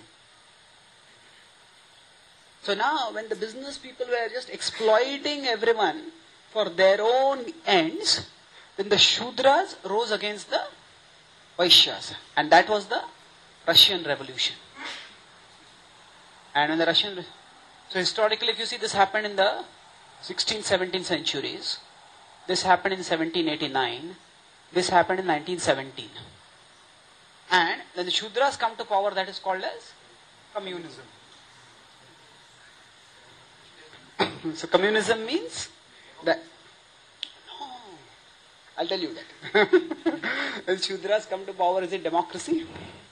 So now, when the business people were just exploiting everyone for their own ends, then the Shudras rose against the Vaishyas. And that was the Russian Revolution. And when the so historically, if you see, this happened in the 16th, 17th centuries. This happened in 1789. This happened in 1917. And when the Shudras come to power, that is called as communism. So communism means that. No, I'll tell you that. When Shudras come to power, is it democracy?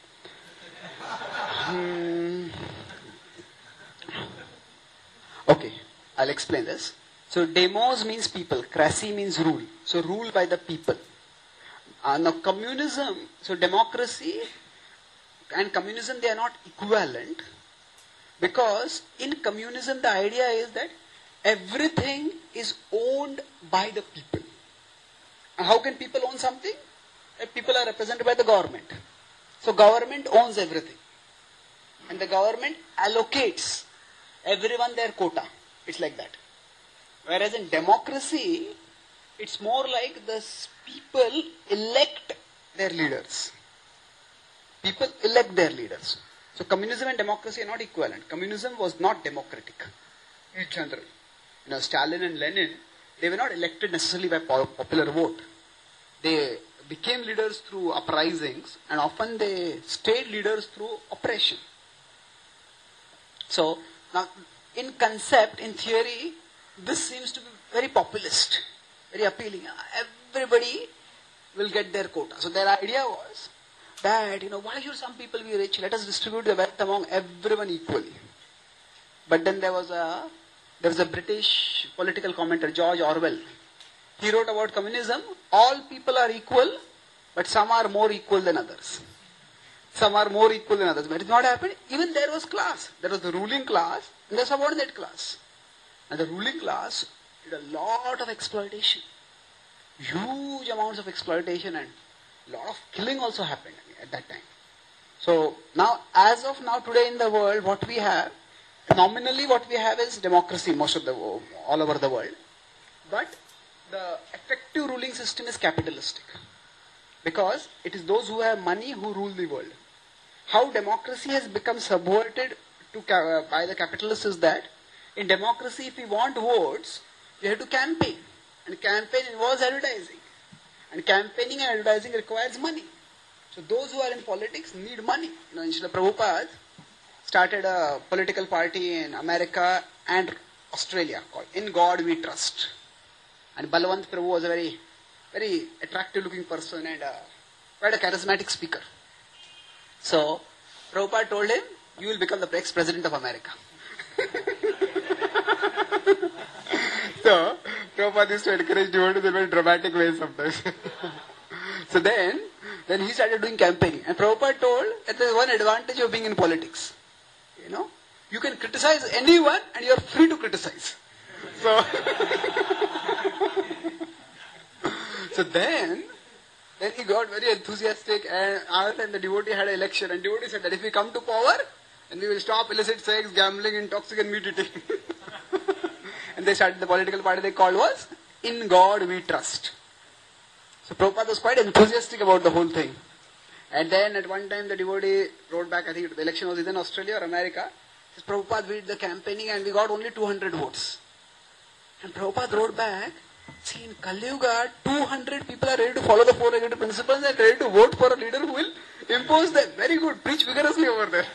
Okay, I'll explain this. So demos means people, krasi means rule. So rule by the people. Now communism, so democracy and communism, they are not equivalent, because in communism the idea is that everything is owned by the people. And how can people own something? People are represented by the government. So government owns everything. And the government allocates everyone their quota. It's like that. Whereas in democracy, it's more like the people elect their leaders. People elect their leaders. So communism and democracy are not equivalent. Communism was not democratic in general. Stalin and Lenin, they were not elected necessarily by popular vote. They became leaders through uprisings, and often they stayed leaders through oppression. So now, in concept, in theory, this seems to be very populist, very appealing. Everybody will get their quota. So their idea was that, why should some people be rich? Let us distribute the wealth among everyone equally. But then there was a British political commentator, George Orwell. He wrote about communism. All people are equal, but some are more equal than others. Some are more equal than others. But it's not happened. Even there was class. There was the ruling class and the subordinate class. And the ruling class did a lot of exploitation. Huge amounts of exploitation, and a lot of killing also happened at that time. So now, as of now, today in the world, what we have, nominally what we have is democracy all over the world. But the effective ruling system is capitalistic. Because it is those who have money who rule the world. How democracy has become subverted by the capitalists is that in democracy, if we want votes, we have to campaign. And campaign involves advertising. And campaigning and advertising requires money. So those who are in politics need money. Srila Prabhupada started a political party in America and Australia called In God We Trust. And Balwant Prabhu was a very, very attractive looking person and quite a charismatic speaker. So Prabhupada told him, you will become the ex-president of America. So Prabhupada used to encourage devotees in a very dramatic way sometimes. So then he started doing campaigning. And Prabhupada told that there is one advantage of being in politics. You can criticize anyone and you are free to criticize. So then he got very enthusiastic, and after time the devotee had an election, and devotee said that if we come to power, then we will stop illicit sex, gambling, intoxicant meat eating. And they started the political party they called was In God We Trust. So Prabhupada was quite enthusiastic about the whole thing. And then at one time the devotee wrote back, I think the election was either in Australia or America. He says, Prabhupada, we did the campaigning and we got only 200 votes. And Prabhupada wrote back, see, in Kali Yuga, 200 people are ready to follow the four executive principles and ready to vote for a leader who will impose them. Very good, preach vigorously over there.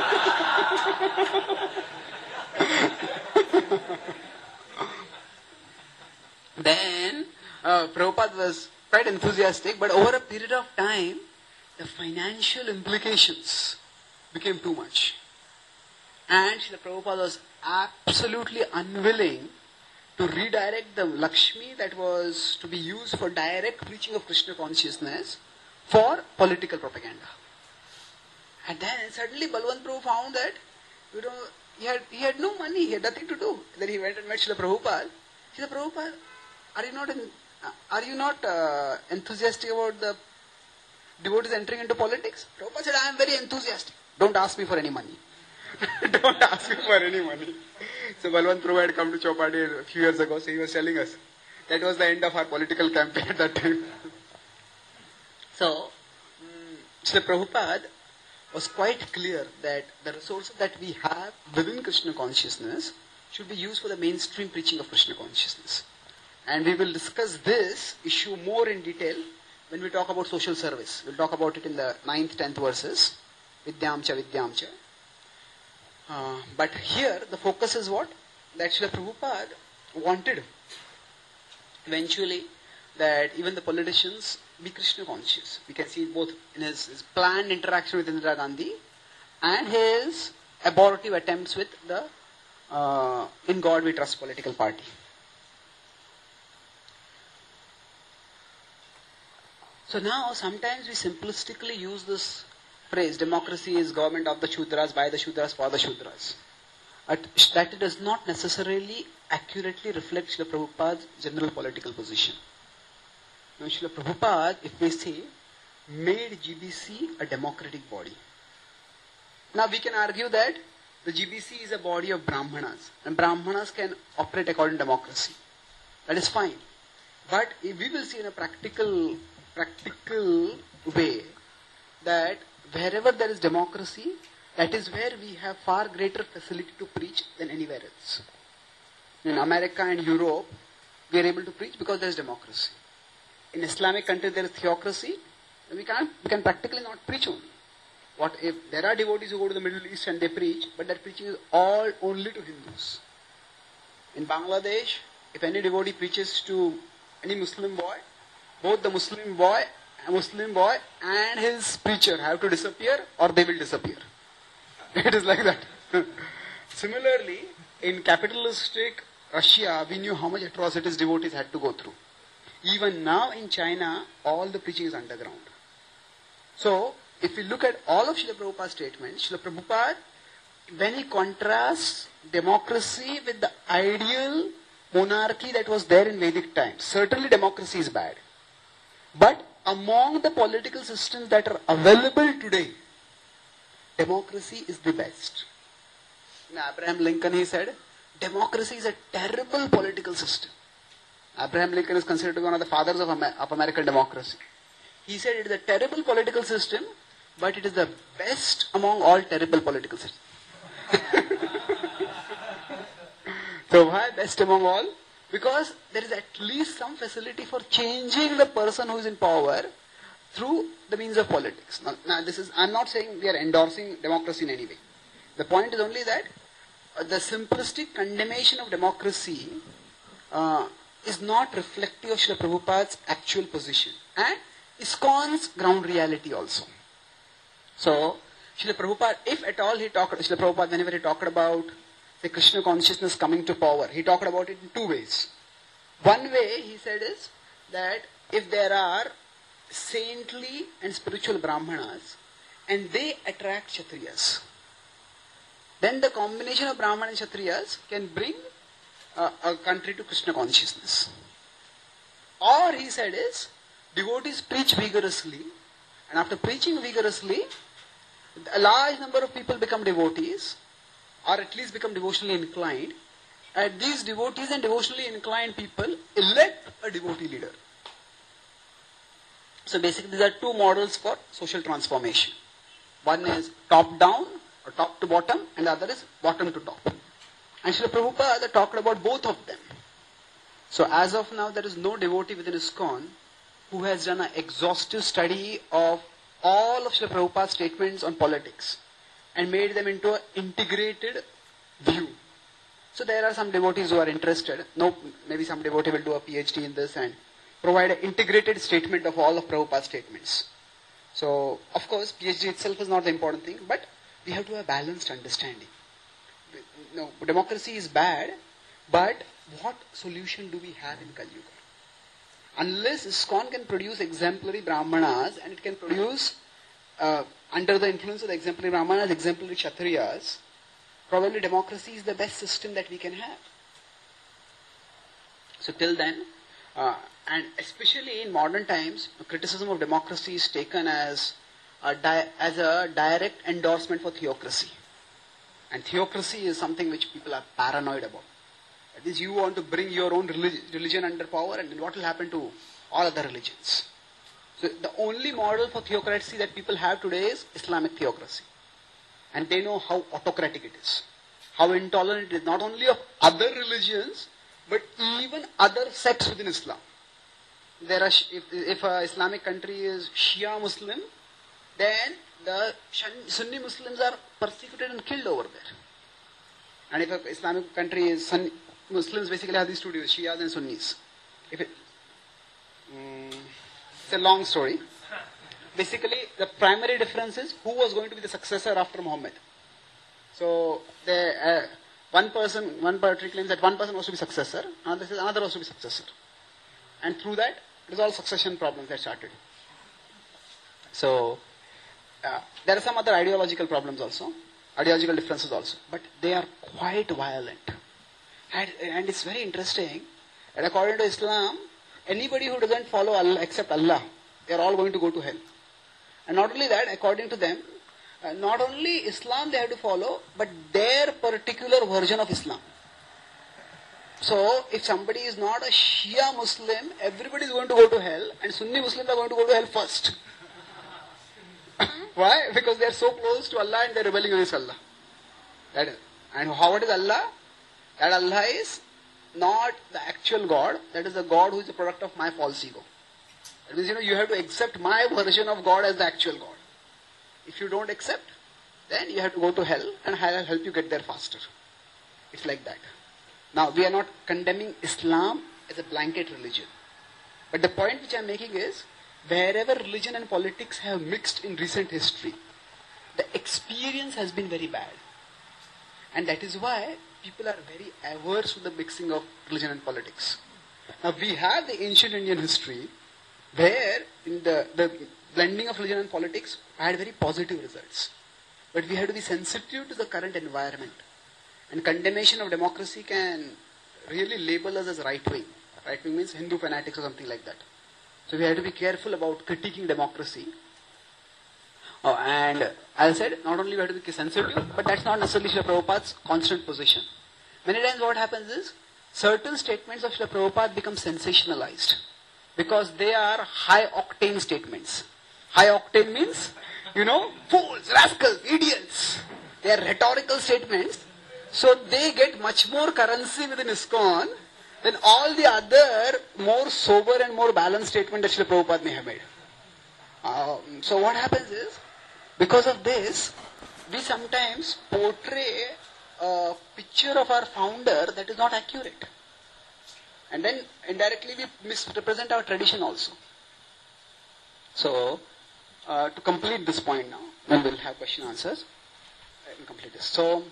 Then Prabhupada was quite enthusiastic, but over a period of time, the financial implications became too much. And Srila Prabhupada was absolutely unwilling to redirect the Lakshmi that was to be used for direct preaching of Krishna consciousness for political propaganda. And then suddenly Balwant Prabhu found that he had no money, he had nothing to do. Then he went and met Srila Prabhupada. Srila Prabhupada, are you not enthusiastic about the devotees entering into politics? Prabhupada said, I am very enthusiastic. Don't ask me for any money. Don't ask me for any money. So Balwant Prabhu had come to Chowpatty a few years ago, so he was telling us that was the end of our political campaign at that time. So, Srila Prabhupada was quite clear that the resources that we have within Krishna consciousness should be used for the mainstream preaching of Krishna consciousness. And we will discuss this issue more in detail when we talk about social service. We'll talk about it in the 9th, 10th verses. Vidyamcha, Vidyamcha. But here the focus is what? that Srila Prabhupada wanted eventually that even the politicians be Krishna conscious. We can see it both in his planned interaction with Indira Gandhi and his abortive attempts with the In God We Trust political party. So now sometimes we simplistically use this phrase, democracy is government of the Shudras, by the Shudras, for the Shudras. That it does not necessarily accurately reflect Srila Prabhupada's general political position. Now Srila Prabhupada, if we say, made GBC a democratic body. Now we can argue that the GBC is a body of Brahmanas and Brahmanas can operate according to democracy. That is fine. But if we will see in a practical way that wherever there is democracy, that is where we have far greater facility to preach than anywhere else. In America and Europe, we are able to preach because there is democracy. In Islamic countries there is theocracy, and we can practically not preach only. What if there are devotees who go to the Middle East and they preach, but their preaching is all only to Hindus. In Bangladesh, if any devotee preaches to any Muslim boy, both the Muslim boy and his preacher have to disappear or they will disappear. It is like that. Similarly, in capitalistic Russia, we knew how much atrocities devotees had to go through. Even now in China, all the preaching is underground. So, if we look at all of Srila Prabhupada's statements, Srila Prabhupada, when he contrasts democracy with the ideal monarchy that was there in Vedic times, certainly democracy is bad. But among the political systems that are available today, democracy is the best. Now, Abraham Lincoln, he said, democracy is a terrible political system. Abraham Lincoln is considered to be one of the fathers of American democracy. He said it is a terrible political system, but it is the best among all terrible political systems. So why best among all? Because there is at least some facility for changing the person who is in power through the means of politics. Now I'm not saying we are endorsing democracy in any way. The point is only that the simplistic condemnation of democracy is not reflective of Srila Prabhupada's actual position and ISKCON's ground reality also. So, Srila Prabhupada, if at all Srila Prabhupada, whenever he talked about the Krishna consciousness coming to power, he talked about it in two ways. One way, he said, is that if there are saintly and spiritual Brahmanas and they attract Kshatriyas, then the combination of Brahman and Kshatriyas can bring a country to Krishna consciousness. Or, he said, is devotees preach vigorously, and after preaching vigorously, a large number of people become devotees, or at least become devotionally inclined, and these devotees and devotionally inclined people elect a devotee leader. So basically these are two models for social transformation. One is top down or top to bottom, and the other is bottom to top. And Srila Prabhupada talked about both of them. So as of now there is no devotee within ISKCON who has done an exhaustive study of all of Srila Prabhupada's statements on politics and made them into an integrated view. So there are some devotees who are interested. Maybe some devotee will do a PhD in this and provide an integrated statement of all of Prabhupada's statements. So, of course, PhD itself is not the important thing, but we have to have a balanced understanding. No, democracy is bad, but what solution do we have in Kali Yuga? Unless ISKCON can produce exemplary Brahmanas and it can produce, under the influence of the exemplary Brahmanas, exemplary Kshatriyas, probably democracy is the best system that we can have. So till then, and especially in modern times, criticism of democracy is taken as a direct endorsement for theocracy. And theocracy is something which people are paranoid about. That is, you want to bring your own religion under power, and then what will happen to all other religions? So the only model for theocracy that people have today is Islamic theocracy. And they know how autocratic it is. How intolerant it is, not only of other religions, but even other sects within Islam. If an Islamic country is Shia Muslim, then the Sunni Muslims are persecuted and killed over there. And if an Islamic country is Sunni, Muslims basically have these two views, Shias and Sunnis. If it, it's a long story. Basically, the primary difference is who was going to be the successor after Muhammad. So, one party claims that one person was to be successor, another says another was to be successor. And through that, it is all succession problems that started. So, there are some other ideological problems also, ideological differences also, but they are quite violent. And it's very interesting that according to Islam, anybody who doesn't follow Allah except Allah, they are all going to go to hell. And not only that, according to them, not only Islam they have to follow, but their particular version of Islam. So, if somebody is not a Shia Muslim, everybody is going to go to hell, and Sunni Muslims are going to go to hell first. Why? Because they are so close to Allah and they are rebelling against Allah. That is. And what is Allah? That Allah is not the actual God, that is the God who is the product of my false ego. That means, you have to accept my version of God as the actual God. If you don't accept, then you have to go to hell and I will help you get there faster. It's like that. Now, we are not condemning Islam as a blanket religion. But the point which I am making is, wherever religion and politics have mixed in recent history, the experience has been very bad. And that is why people are very averse to the mixing of religion and politics. Now, we have the ancient Indian history where in the blending of religion and politics had very positive results. But we have to be sensitive to the current environment. And condemnation of democracy can really label us as right wing. Right wing means Hindu fanatics or something like that. So we have to be careful about critiquing democracy. And as I said, not only we have to be sensitive, but that's not necessarily Srila Prabhupada's constant position. Many times what happens is, certain statements of Srila Prabhupada become sensationalized. Because they are high octane statements. High octane means, fools, rascals, idiots. They are rhetorical statements. So they get much more currency within ISKCON than all the other more sober and more balanced statements that Srila Prabhupada may have made. So what happens is, because of this, we sometimes portray a picture of our founder that is not accurate. And then indirectly we misrepresent our tradition also. So, to complete this point now, then we'll have question and answers. Let me complete this. So,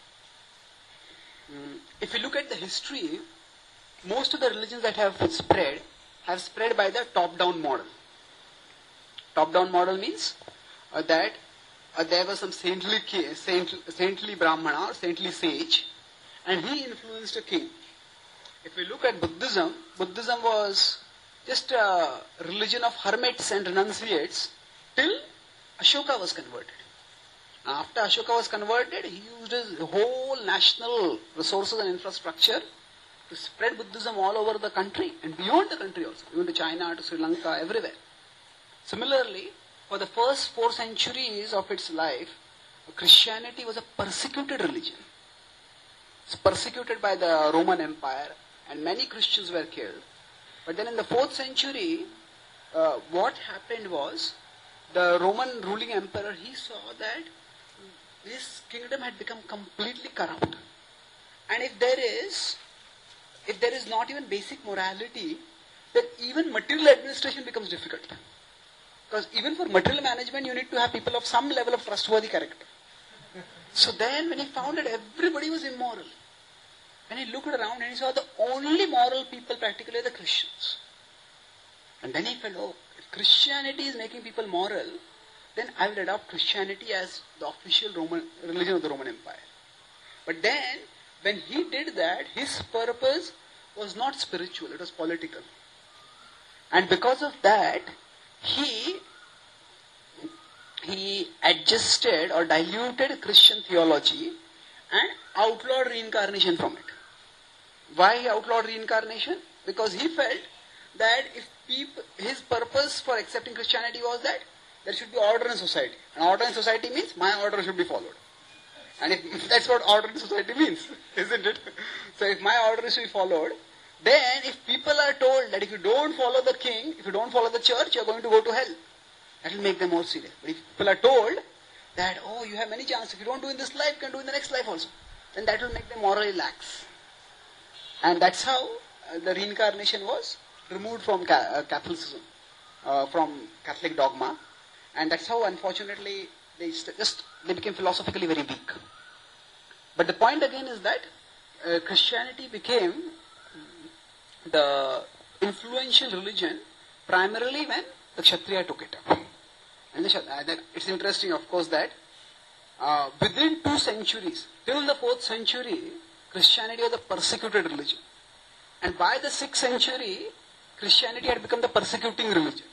if you look at the history, most of the religions that have spread by the top-down model. Top-down model means that there was some saintly Brahmana or saintly sage, and he influenced a king. If we look at Buddhism, Buddhism was just a religion of hermits and renunciates till Ashoka was converted. After Ashoka was converted, he used his whole national resources and infrastructure to spread Buddhism all over the country and beyond the country also, even to China, to Sri Lanka, everywhere. Similarly, for the first 4 centuries of its life, Christianity was a persecuted religion. It's persecuted by the Roman Empire and many Christians were killed. But then in the 4th century, what happened was, the Roman ruling emperor, he saw that his kingdom had become completely corrupt. And if there is not even basic morality, then even material administration becomes difficult. Because even for material management, you need to have people of some level of trustworthy character. So then when he found that everybody was immoral, when he looked around and he saw the only moral people practically are the Christians. And then he felt, if Christianity is making people moral, then I will adopt Christianity as the official religion of the Roman Empire. But then, when he did that, his purpose was not spiritual, it was political. And because of that, he adjusted or diluted Christian theology and outlawed reincarnation from it. Why he outlawed reincarnation? Because he felt that his purpose for accepting Christianity was that there should be order in society. And order in society means my order should be followed. And if that's what order in society means, isn't it? So if my order is to be followed, then if people are told that if you don't follow the king, if you don't follow the church, you're going to go to hell, that will make them more serious. But if people are told that, you have many chances, if you don't do in this life, you can do in the next life also. then that will make them morally lax. And that's how the reincarnation was removed from Catholicism, from Catholic dogma. And that's how, unfortunately, they became philosophically very weak. But the point again is that Christianity became the influential religion primarily when the Kshatriya took it up. And it's interesting, of course, that within 2 centuries, till the 4th century, Christianity was a persecuted religion. And by the 6th century, Christianity had become the persecuting religion.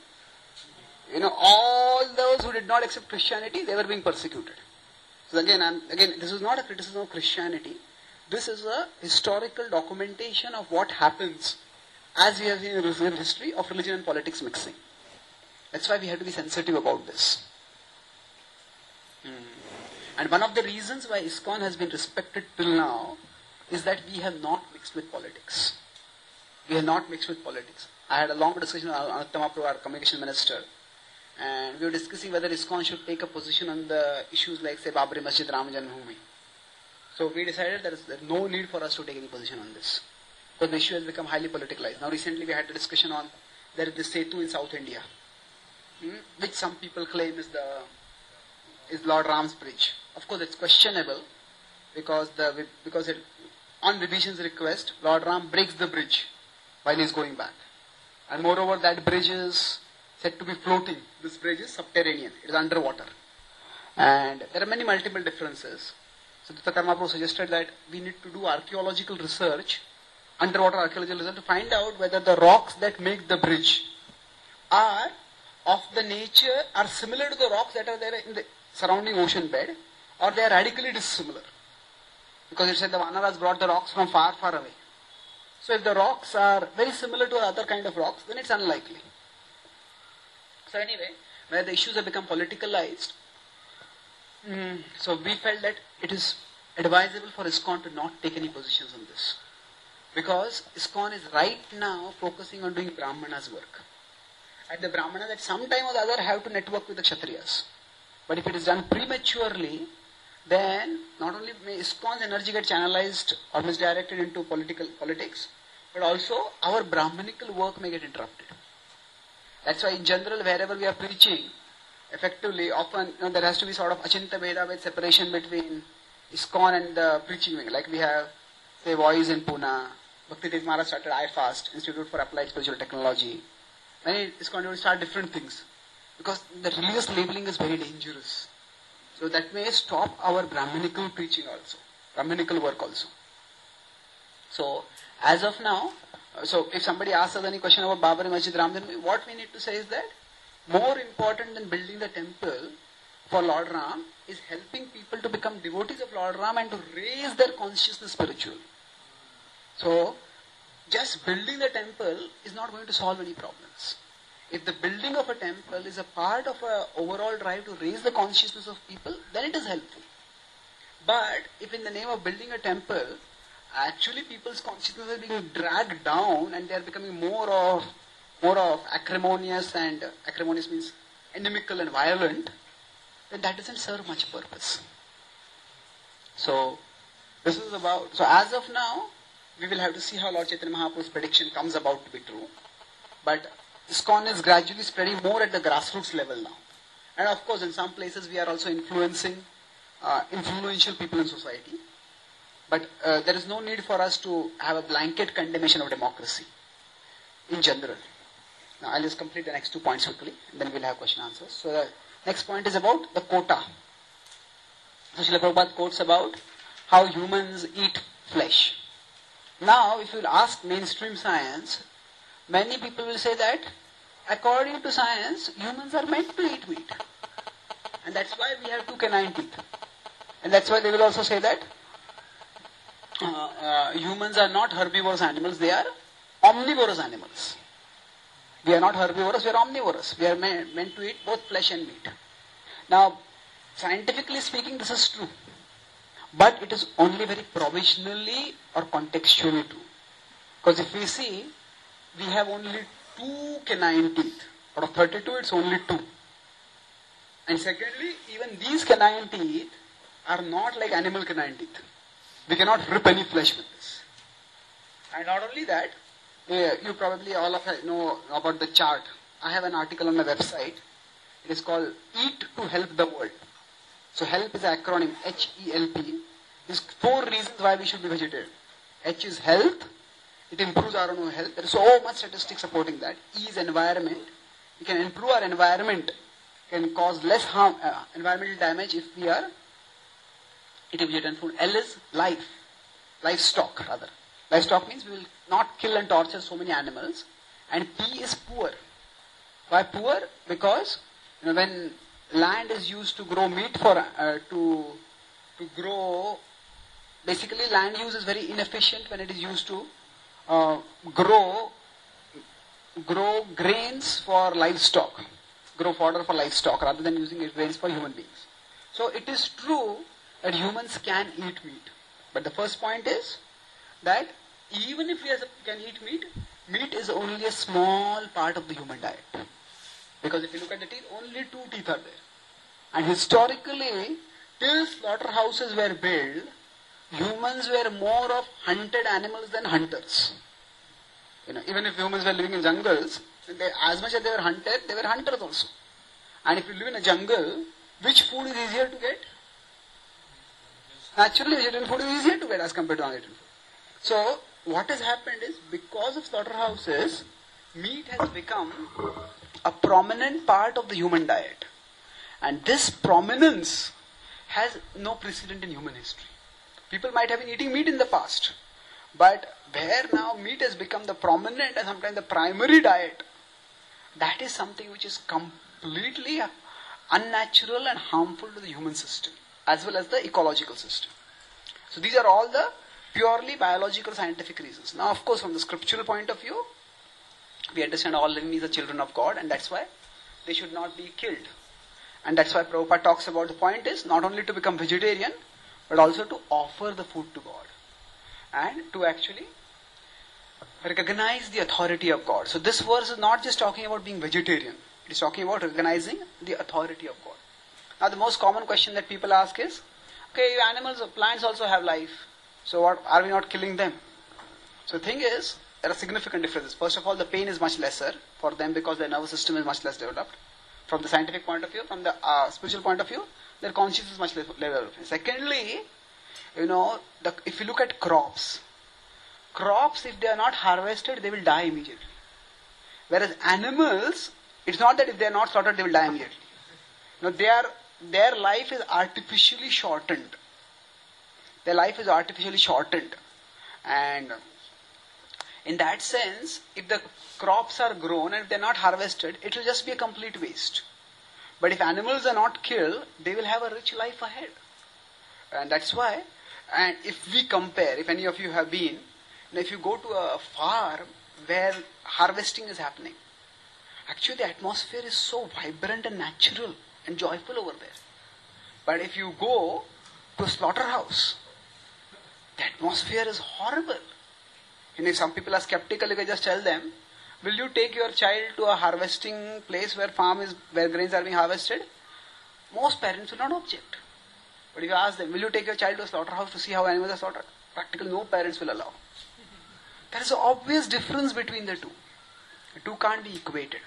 All those who did not accept Christianity, they were being persecuted. So again, this is not a criticism of Christianity. This is a historical documentation of what happens, as we have seen in history, of religion and politics mixing. That's why we have to be sensitive about this. And one of the reasons why ISKCON has been respected till now is that we have not mixed with politics. We have not mixed with politics. I had a long discussion with Anuttama Prabhu, our communication minister, and we were discussing whether ISKCON should take a position on the issues like, say, Babri Masjid, Ram Janmabhoomi. So we decided there is no need for us to take any position on this, because the issue has become highly politicalized. Now recently we had a discussion on, there is this Setu in South India, which some people claim is Lord Ram's bridge. Of course it's questionable, because on Vibhishan's request, Lord Ram breaks the bridge while he is going back. And moreover, that bridge is said to be floating. This bridge is subterranean, it is underwater. And there are many multiple differences. So Dutta Karma Prabhu suggested that we need to do archaeological research, underwater archaeological research, to find out whether the rocks that make the bridge are of the nature, are similar to the rocks that are there in the surrounding ocean bed, or they are radically dissimilar. Because it said the Vanaras brought the rocks from far, far away. So if the rocks are very similar to other kind of rocks, then it's unlikely. So anyway, where the issues have become politicalized, so we felt that it is advisable for ISKCON to not take any positions on this. Because ISKCON is right now focusing on doing Brahmanas work. And the Brahmanas at some time or the other have to network with the Kshatriyas. But if it is done prematurely, then not only may ISKCON's energy get channelized or misdirected into politics, but also our Brahmanical work may get interrupted. That's why in general, wherever we are preaching, effectively, often there has to be sort of Achinta Veda with separation between ISKCON and the preaching wing. Like we have, say, Voice in Pune, Bhakti Maharaj started IFAST, Institute for Applied Spiritual Technology. Many ISKCON will start different things, because the religious labeling is very dangerous. So that may stop our Brahmanical preaching also, Brahmanical work also. So as of now, so if somebody asks us any question about Babri Masjid, Ram Janmabhoomi, what we need to say is that more important than building the temple for Lord Ram is helping people to become devotees of Lord Ram and to raise their consciousness spiritually. So just building the temple is not going to solve any problems. If the building of a temple is a part of an overall drive to raise the consciousness of people, then it is helpful. But if in the name of building a temple, actually people's consciousness is being dragged down and they are becoming more of acrimonious, and acrimonious means inimical and violent, then that doesn't serve much purpose. So this is about, so as of now, we will have to see how Lord Chaitanya Mahaprabhu's prediction comes about to be true. But ISKCON is gradually spreading more at the grassroots level now. And of course, in some places we are also influencing influential people in society. But there is no need for us to have a blanket condemnation of democracy in general. Now I'll just complete the next 2 points quickly, and then we'll have question answers. So the next point is about the quota. So Srila Prabhupada quotes about how humans eat flesh. Now, if you ask mainstream science, many people will say that according to science, humans are meant to eat meat. And that's why we have 2 canine teeth. And that's why they will also say that humans are not herbivorous animals, they are omnivorous animals. We are not herbivorous, we are omnivorous. We are meant to eat both flesh and meat. Now, scientifically speaking, this is true. But it is only very provisionally or contextually true. Because if we see, we have only 2 canine teeth. Out of 32, it's only 2. And secondly, even these canine teeth are not like animal canine teeth. We cannot rip any flesh with this. And not only that, you probably all of you know about the chart. I have an article on my website. It is called Eat to Help the World. So HELP is an acronym, HELP. There's 4 reasons why we should be vegetarian. H is health. It improves our own health. There is so much statistics supporting that. E is environment. We can improve our environment. Can cause less harm, environmental damage if we are eating vegetarian food. L is life. Livestock rather. Livestock means we will not kill and torture so many animals. And P is poor. Why poor? Because when land is used to grow meat for to grow, basically land use is very inefficient when it is used to grow grains for livestock, grow fodder for livestock rather than using grains for human beings. So it is true that humans can eat meat, but the first point is that even if we can eat meat, meat is only a small part of the human diet. Because if you look at the teeth, only 2 teeth are there. And historically, till slaughterhouses were built, humans were more of hunted animals than hunters. Even if humans were living in jungles, as much as they were hunted, they were hunters also. And if you live in a jungle, which food is easier to get? Naturally, vegetarian food is easier to get as compared to non-vegetarian food. So, what has happened is, because of slaughterhouses, meat has become a prominent part of the human diet. And this prominence has no precedent in human history. People might have been eating meat in the past, but where now meat has become the prominent and sometimes the primary diet, that is something which is completely unnatural and harmful to the human system, as well as the ecological system. So these are all the purely biological scientific reasons. Now, of course, from the scriptural point of view, we understand all living beings are children of God, and that's why they should not be killed. And that's why Prabhupada talks about the point is not only to become vegetarian, but also to offer the food to God. And to actually recognize the authority of God. So this verse is not just talking about being vegetarian. It is talking about recognizing the authority of God. Now the most common question that people ask is, okay, animals or plants also have life. So what, are we not killing them? So the thing is, there are significant differences. First of all, the pain is much lesser for them because their nervous system is much less developed. From the scientific point of view, from the spiritual point of view, their consciousness is much less developed. Secondly, if you look at crops, if they are not harvested, they will die immediately. Whereas animals, it's not that if they are not slaughtered, they will die immediately. Their life is artificially shortened. Their life is artificially shortened. And in that sense, if the crops are grown and if they are not harvested, it will just be a complete waste. But if animals are not killed, they will have a rich life ahead. And that's why, and if we compare, if any of you have been, if you go to a farm where harvesting is happening, actually the atmosphere is so vibrant and natural and joyful over there. But if you go to a slaughterhouse, the atmosphere is horrible. If some people are skeptical, you can just tell them, will you take your child to a harvesting place where grains are being harvested? Most parents will not object. But if you ask them, will you take your child to a slaughterhouse to see how animals are slaughtered? Practically no parents will allow. There is an obvious difference between the two. The two can't be equated.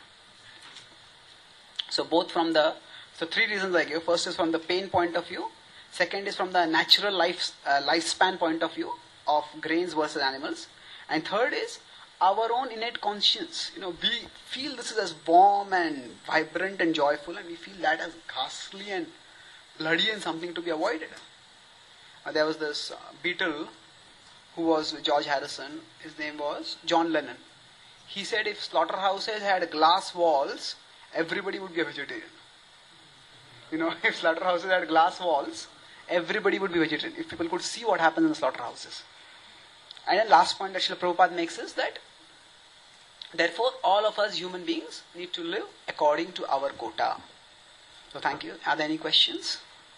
So 3 reasons I gave. First is from the pain point of view. Second is from the natural lifespan point of view of grains versus animals. And third is our own innate conscience. We feel this is as warm and vibrant and joyful, and we feel that as ghastly and bloody and something to be avoided. There was this Beatle who was with George Harrison. His name was John Lennon. He said if slaughterhouses had glass walls, everybody would be a vegetarian. If slaughterhouses had glass walls, everybody would be vegetarian. If people could see what happens in the slaughterhouses. And the last point that Srila Prabhupada makes is that therefore all of us human beings need to live according to our quota. So thank you. Are there any questions?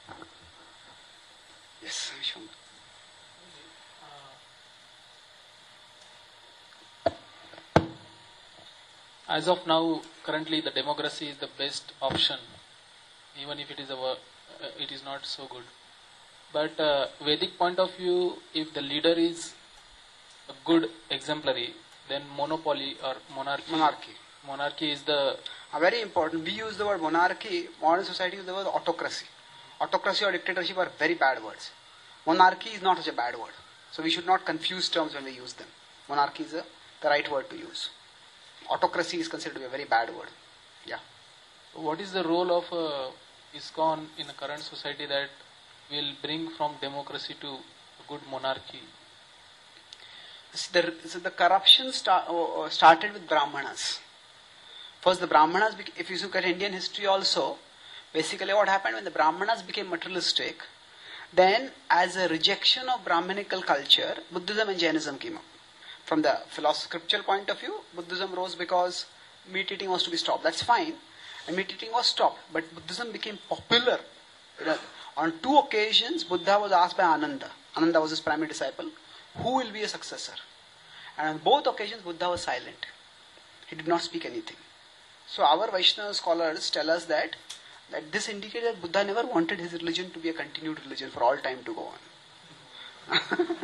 Yes, Vishwanath. As of now, currently the democracy is the best option, even if it is not so good. But Vedic point of view, if the leader is a good exemplary, then monopoly or monarchy is the very important. We use the word monarchy. Modern society use the word autocracy. Autocracy or dictatorship are very bad words. Monarchy is not such a bad word. So we should not confuse terms when we use them. Monarchy is the right word to use. Autocracy is considered to be a very bad word. Yeah. What is the role of ISKCON in the current society that will bring from democracy to a good monarchy? So the corruption started with Brahmanas. First, the Brahmanas, if you look at Indian history also, basically what happened when the Brahmanas became materialistic, then as a rejection of Brahmanical culture, Buddhism and Jainism came up. From the scriptural point of view, Buddhism rose because meat eating was to be stopped. That's fine. And meat eating was stopped. But Buddhism became popular. On 2 occasions, Buddha was asked by Ananda. Ananda was his primary disciple. Who will be a successor? And on both occasions, Buddha was silent. He did not speak anything. So our Vaishnava scholars tell us that this indicates that Buddha never wanted his religion to be a continued religion for all time to go on.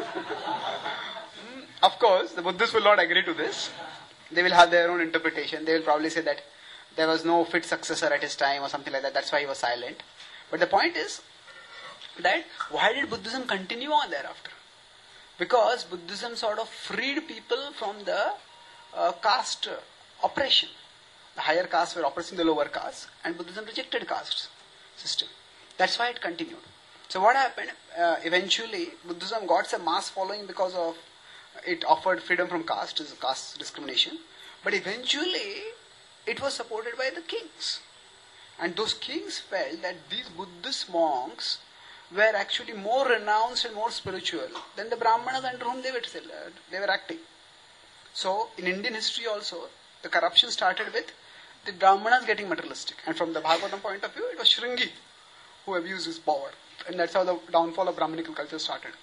Of course, the Buddhists will not agree to this. They will have their own interpretation. They will probably say that there was no fit successor at his time or something like that. That's why he was silent. But the point is that why did Buddhism continue on thereafter? Because Buddhism sort of freed people from the caste oppression. The higher castes were oppressing the lower castes, and Buddhism rejected caste system. That's why it continued. So what happened? Eventually, Buddhism got some mass following because of it offered freedom from caste discrimination. But eventually, it was supported by the kings. And those kings felt that these Buddhist monks were actually more renounced and more spiritual than the Brahmanas under whom they were acting. So, in Indian history also, the corruption started with the Brahmanas getting materialistic. And from the Bhagavatam point of view, it was Shringi who abused his power. And that's how the downfall of Brahmanical culture started.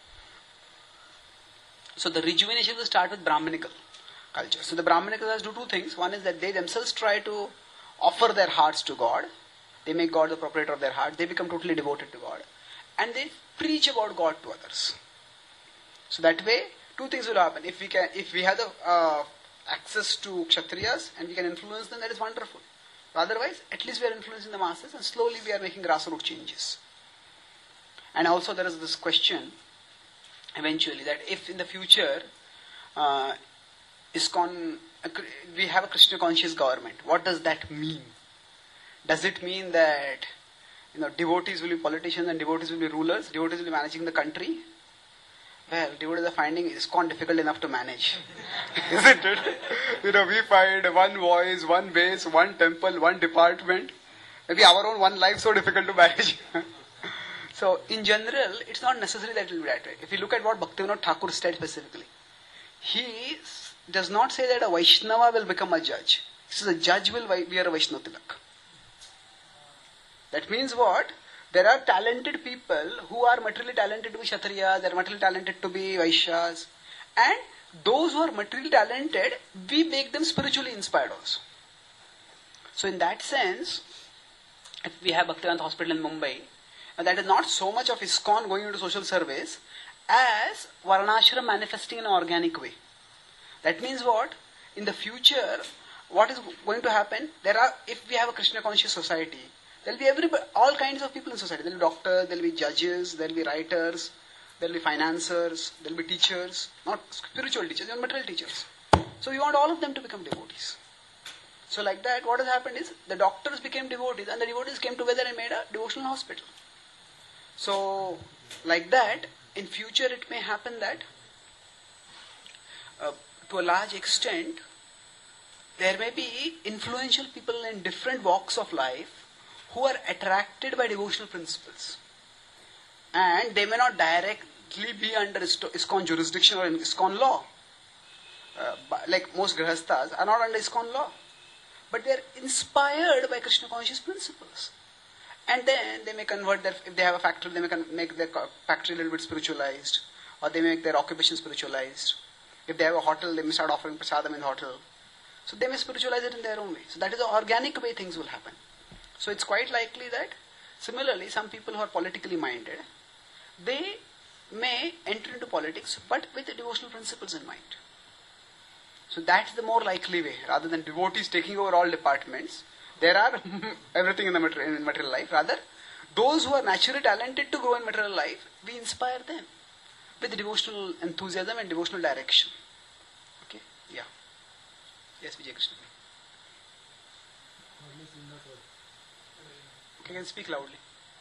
So the rejuvenation will start with Brahmanical culture. So the Brahmanicals do 2 things. One is that they themselves try to offer their hearts to God. They make God the proprietor of their heart. They become totally devoted to God. And they preach about God to others. So that way, 2 things will happen. If we have the access to Kshatriyas and we can influence them, that is wonderful. Otherwise, at least we are influencing the masses and slowly we are making grassroots changes. And also there is this question, eventually, that if in the future, ISKCON, we have a Krishna conscious government, what does that mean? Does it mean that devotees will be politicians and devotees will be rulers, devotees will be managing the country? Well, devotees are finding ISKCON difficult enough to manage. Isn't it? We find one voice, one base, one temple, one department. Maybe our own one life so difficult to manage. So, in general, it's not necessary that it will be that way. If you look at what Bhaktivinoda Thakur said specifically, he does not say that a Vaishnava will become a judge. He says a judge will wear a Vaishnava tilak. That means what? There are talented people who are materially talented to be Kshatriyas, they are materially talented to be Vaishyas. And those who are materially talented, we make them spiritually inspired also. So in that sense, if we have Bhaktivedanta Hospital in Mumbai, that is not so much of ISKCON going into social service as Varnashram manifesting in an organic way. That means what? In the future, what is going to happen? If we have a Krishna conscious society, there will be all kinds of people in society. There will be doctors, there will be judges, there will be writers, there will be financiers, there will be teachers, not spiritual teachers, even material teachers. So we want all of them to become devotees. So like that, what has happened is, the doctors became devotees and the devotees came together and made a devotional hospital. So, like that, in future it may happen that, to a large extent, there may be influential people in different walks of life who are attracted by devotional principles. And they may not directly be under ISKCON jurisdiction or in ISKCON law. Like most Grihasthas are not under ISKCON law. But they are inspired by Krishna conscious principles. And then they may convert if they have a factory, they may make their factory a little bit spiritualized. Or they may make their occupation spiritualized. If they have a hotel, they may start offering prasadam in the hotel. So they may spiritualize it in their own way. So that is the organic way things will happen. So it's quite likely that, similarly, some people who are politically minded they may enter into politics, but with the devotional principles in mind. So that's the more likely way, rather than devotees taking over all departments. There are everything in the material life. Rather, those who are naturally talented to grow in material life, we inspire them with devotional enthusiasm and devotional direction. Okay? Yeah. Yes, Vijay Krishna. Okay, you can speak loudly.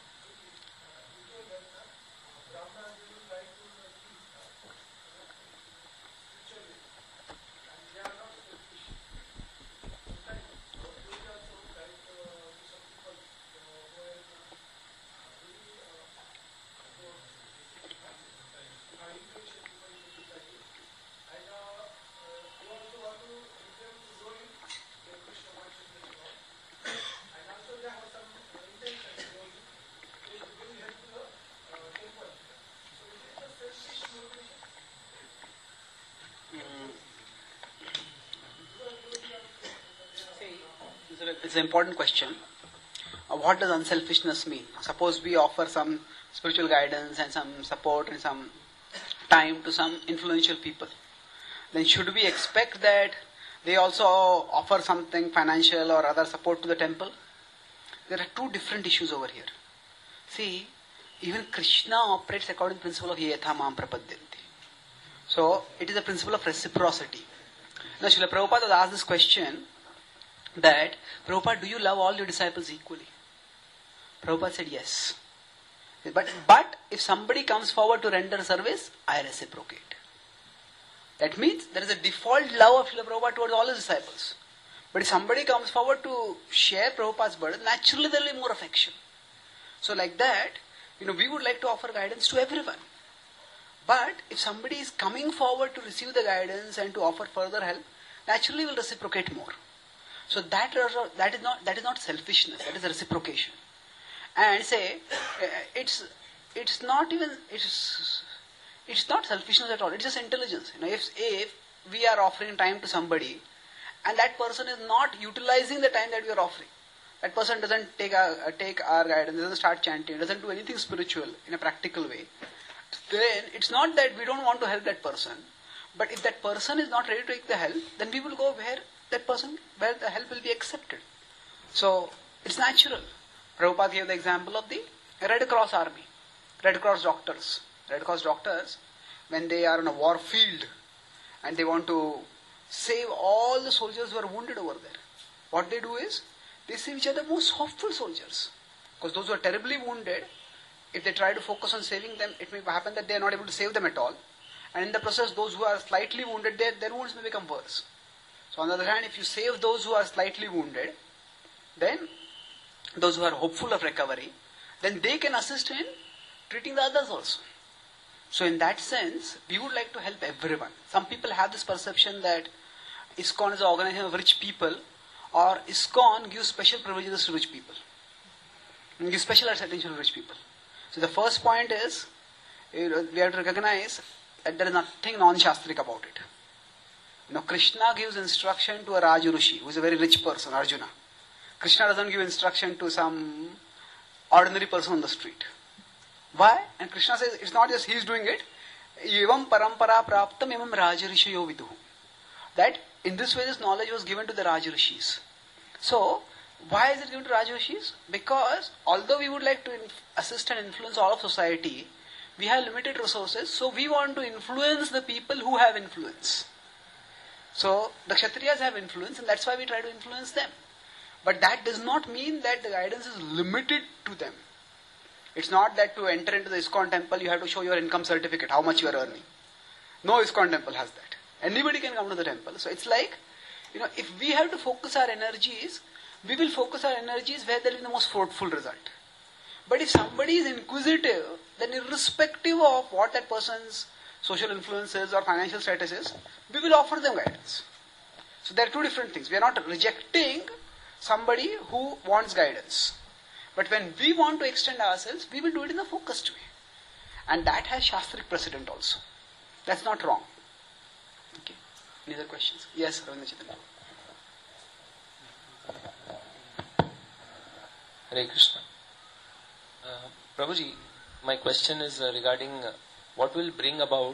It's an important question. What does unselfishness mean? Suppose we offer some spiritual guidance and some support and some time to some influential people. Then should we expect that they also offer something financial or other support to the temple? There are two different issues over here. See, even Krishna operates according to the principle of yetha mam prapadyanti. So, it is a principle of reciprocity. Now, Srila Prabhupada has asked this question that, Prabhupada, do you love all your disciples equally? Prabhupada said yes. But if somebody comes forward to render service, I reciprocate. That means there is a default love of Srila Prabhupada towards all his disciples. But if somebody comes forward to share Prabhupada's burden, naturally there will be more affection. So like that, we would like to offer guidance to everyone. But if somebody is coming forward to receive the guidance and to offer further help, naturally will reciprocate more. So that is not selfishness, that is reciprocation. And say it's not selfishness at all. It's just intelligence. If we are offering time to somebody, and that person is not utilizing the time that we are offering, that person doesn't take our guidance, doesn't start chanting, doesn't do anything spiritual in a practical way, then it's not that we don't want to help that person. But if that person is not ready to take the help, then we will go where the help will be accepted. So it's natural. Prabhupada gave the example of the Red Cross army, Red Cross doctors. Red Cross doctors, when they are on a war field and they want to save all the soldiers who are wounded over there, what they do is, they save which are the most hopeful soldiers. Because those who are terribly wounded, if they try to focus on saving them, it may happen that they are not able to save them at all. And in the process, those who are slightly wounded, their wounds may become worse. So on the other hand, if you save those who are slightly wounded, then those who are hopeful of recovery, then they can assist in treating the others also. So in that sense, we would like to help everyone. Some people have this perception that ISKCON is an organization of rich people, or ISKCON gives special privileges to rich people. Gives special attention to rich people. So the first point is, we have to recognize that there is nothing non-shastric about it. Krishna gives instruction to a Raj Rishi, who is a very rich person, Arjuna. Krishna doesn't give instruction to some ordinary person on the street. Why? And Krishna says, it's not just he is doing it. Evam parampara praptam evam Raja Rishayo viduhu. That in this way this knowledge was given to the Raj Rishis. So, why is it given to Raj Rishis? Because although we would like to assist and influence all of society, we have limited resources, so we want to influence the people who have influence. So, the Kshatriyas have influence, and that's why we try to influence them. But that does not mean that the guidance is limited to them. It's not that to enter into the ISKCON temple, you have to show your income certificate, how much you are earning. No ISKCON temple has that. Anybody can come to the temple. So it's like, if we have to focus our energies, we will focus our energies where there is the most fruitful result. But if somebody is inquisitive, then irrespective of what that person's social influence is or financial status is, we will offer them guidance. So there are two different things. We are not rejecting somebody who wants guidance. But when we want to extend ourselves, we will do it in a focused way. And that has Shastric precedent also. That's not wrong. Okay. Any other questions? Yes, Ravindra Chaitanya. Hare Krishna. Prabhuji, my question is regarding what will bring about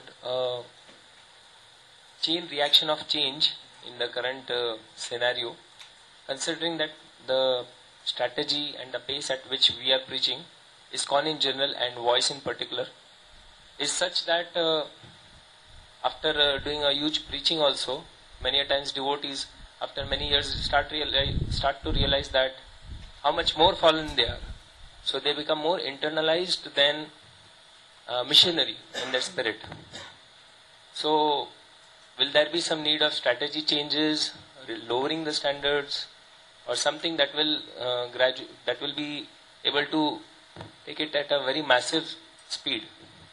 chain reaction of change in the current scenario, considering that the strategy and the pace at which we are preaching, ISKCON in general and Voice in particular, is such that after doing a huge preaching also, many a times devotees after many years start to realize that how much more fallen they are. So they become more internalized than missionary in their spirit. So will there be some need of strategy changes, lowering the standards, or something that will that will be able to take it at a very massive speed?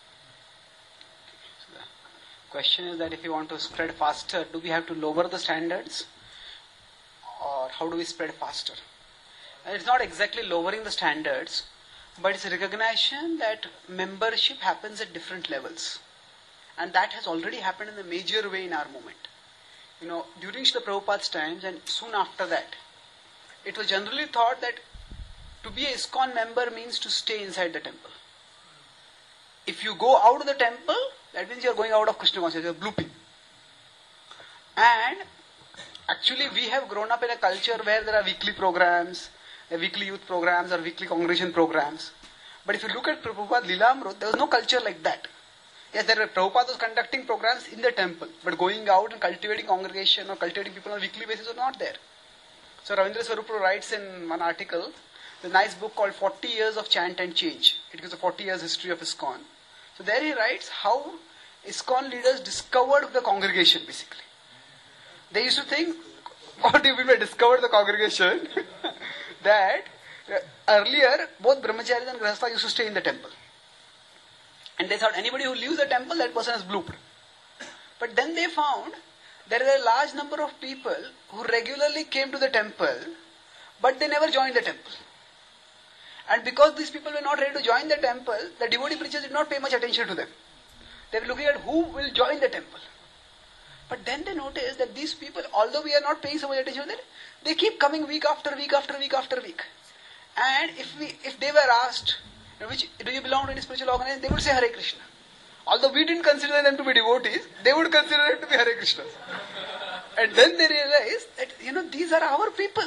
So the question is that if you want to spread faster, do we have to lower the standards, or how do we spread faster? And it's not exactly lowering the standards, but it's a recognition that membership happens at different levels. And that has already happened in a major way in our movement. During Srila Prabhupada's times and soon after that, it was generally thought that to be a ISKCON member means to stay inside the temple. If you go out of the temple, that means you are going out of Krishna consciousness, you are blooping. And actually we have grown up in a culture where there are weekly programs, weekly youth programs or weekly congregation programs. But if you look at Prabhupada Lilamrut, there was no culture like that. Yes, Prabhupada was conducting programs in the temple, but going out and cultivating congregation or cultivating people on a weekly basis was not there. So Ravindra Swarupu writes in one article, the nice book called 40 Years of Chant and Change. It gives a 40 years history of ISKCON. So there he writes how ISKCON leaders discovered the congregation basically. They used to think, what do you mean by discovered the congregation? That earlier both brahmacharis and grihastha used to stay in the temple. And they thought anybody who leaves the temple, that person is blooped. But then they found there is a large number of people who regularly came to the temple, but they never joined the temple. And because these people were not ready to join the temple, the devotee preachers did not pay much attention to them. They were looking at who will join the temple. But then they noticed that these people, although we are not paying so much attention to them, they keep coming week after week after week after week. And if they were asked, which do you belong to any spiritual organization, they would say Hare Krishna. Although we didn't consider them to be devotees, they would consider it to be Hare Krishna. And then they realized that, these are our people.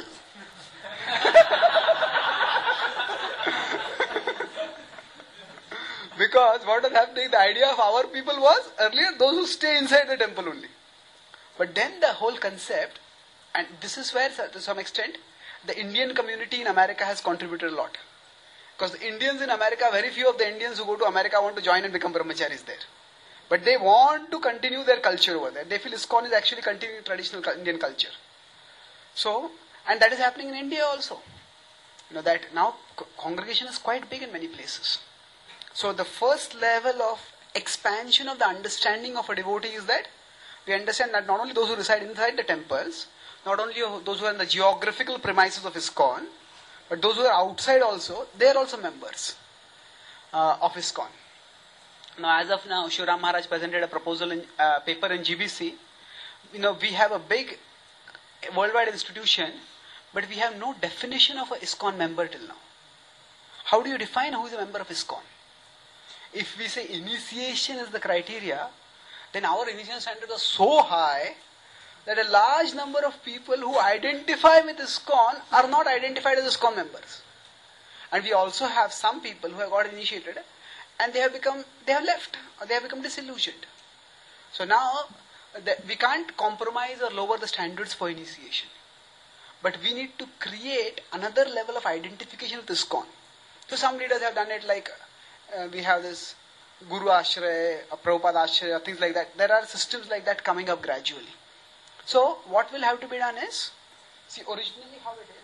Because what was happening, the idea of our people was earlier those who stay inside the temple only. But then the whole concept, and this is where to some extent the Indian community in America has contributed a lot. Because the Indians in America, very few of the Indians who go to America want to join and become brahmacharis there. But they want to continue their culture over there. They feel ISKCON is actually continuing traditional Indian culture. So, and that is happening in India also. That now congregation is quite big in many places. So the first level of expansion of the understanding of a devotee is that we understand that not only those who reside inside the temples, not only those who are in the geographical premises of ISKCON, but those who are outside also, they are also members of ISKCON. Now, as of now, Shivaram Maharaj presented a proposal in paper in GBC. We have a big worldwide institution, but we have no definition of a ISKCON member till now. How do you define who is a member of ISKCON? If we say initiation is the criteria, then our initiation standard was so high that a large number of people who identify with ISKCON are not identified as ISKCON members. And we also have some people who have got initiated and they have left, or they have become disillusioned. So now, we can't compromise or lower the standards for initiation. But we need to create another level of identification with ISKCON. So some leaders have done it like, we have this Guru Ashraya, Prabhupada Ashraya, things like that. There are systems like that coming up gradually. So, what will have to be done is, see originally how it is.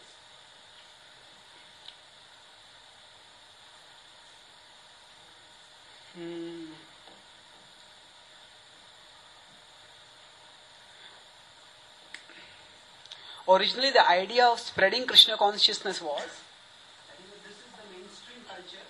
Originally the idea of spreading Krishna consciousness was, this is the mainstream culture.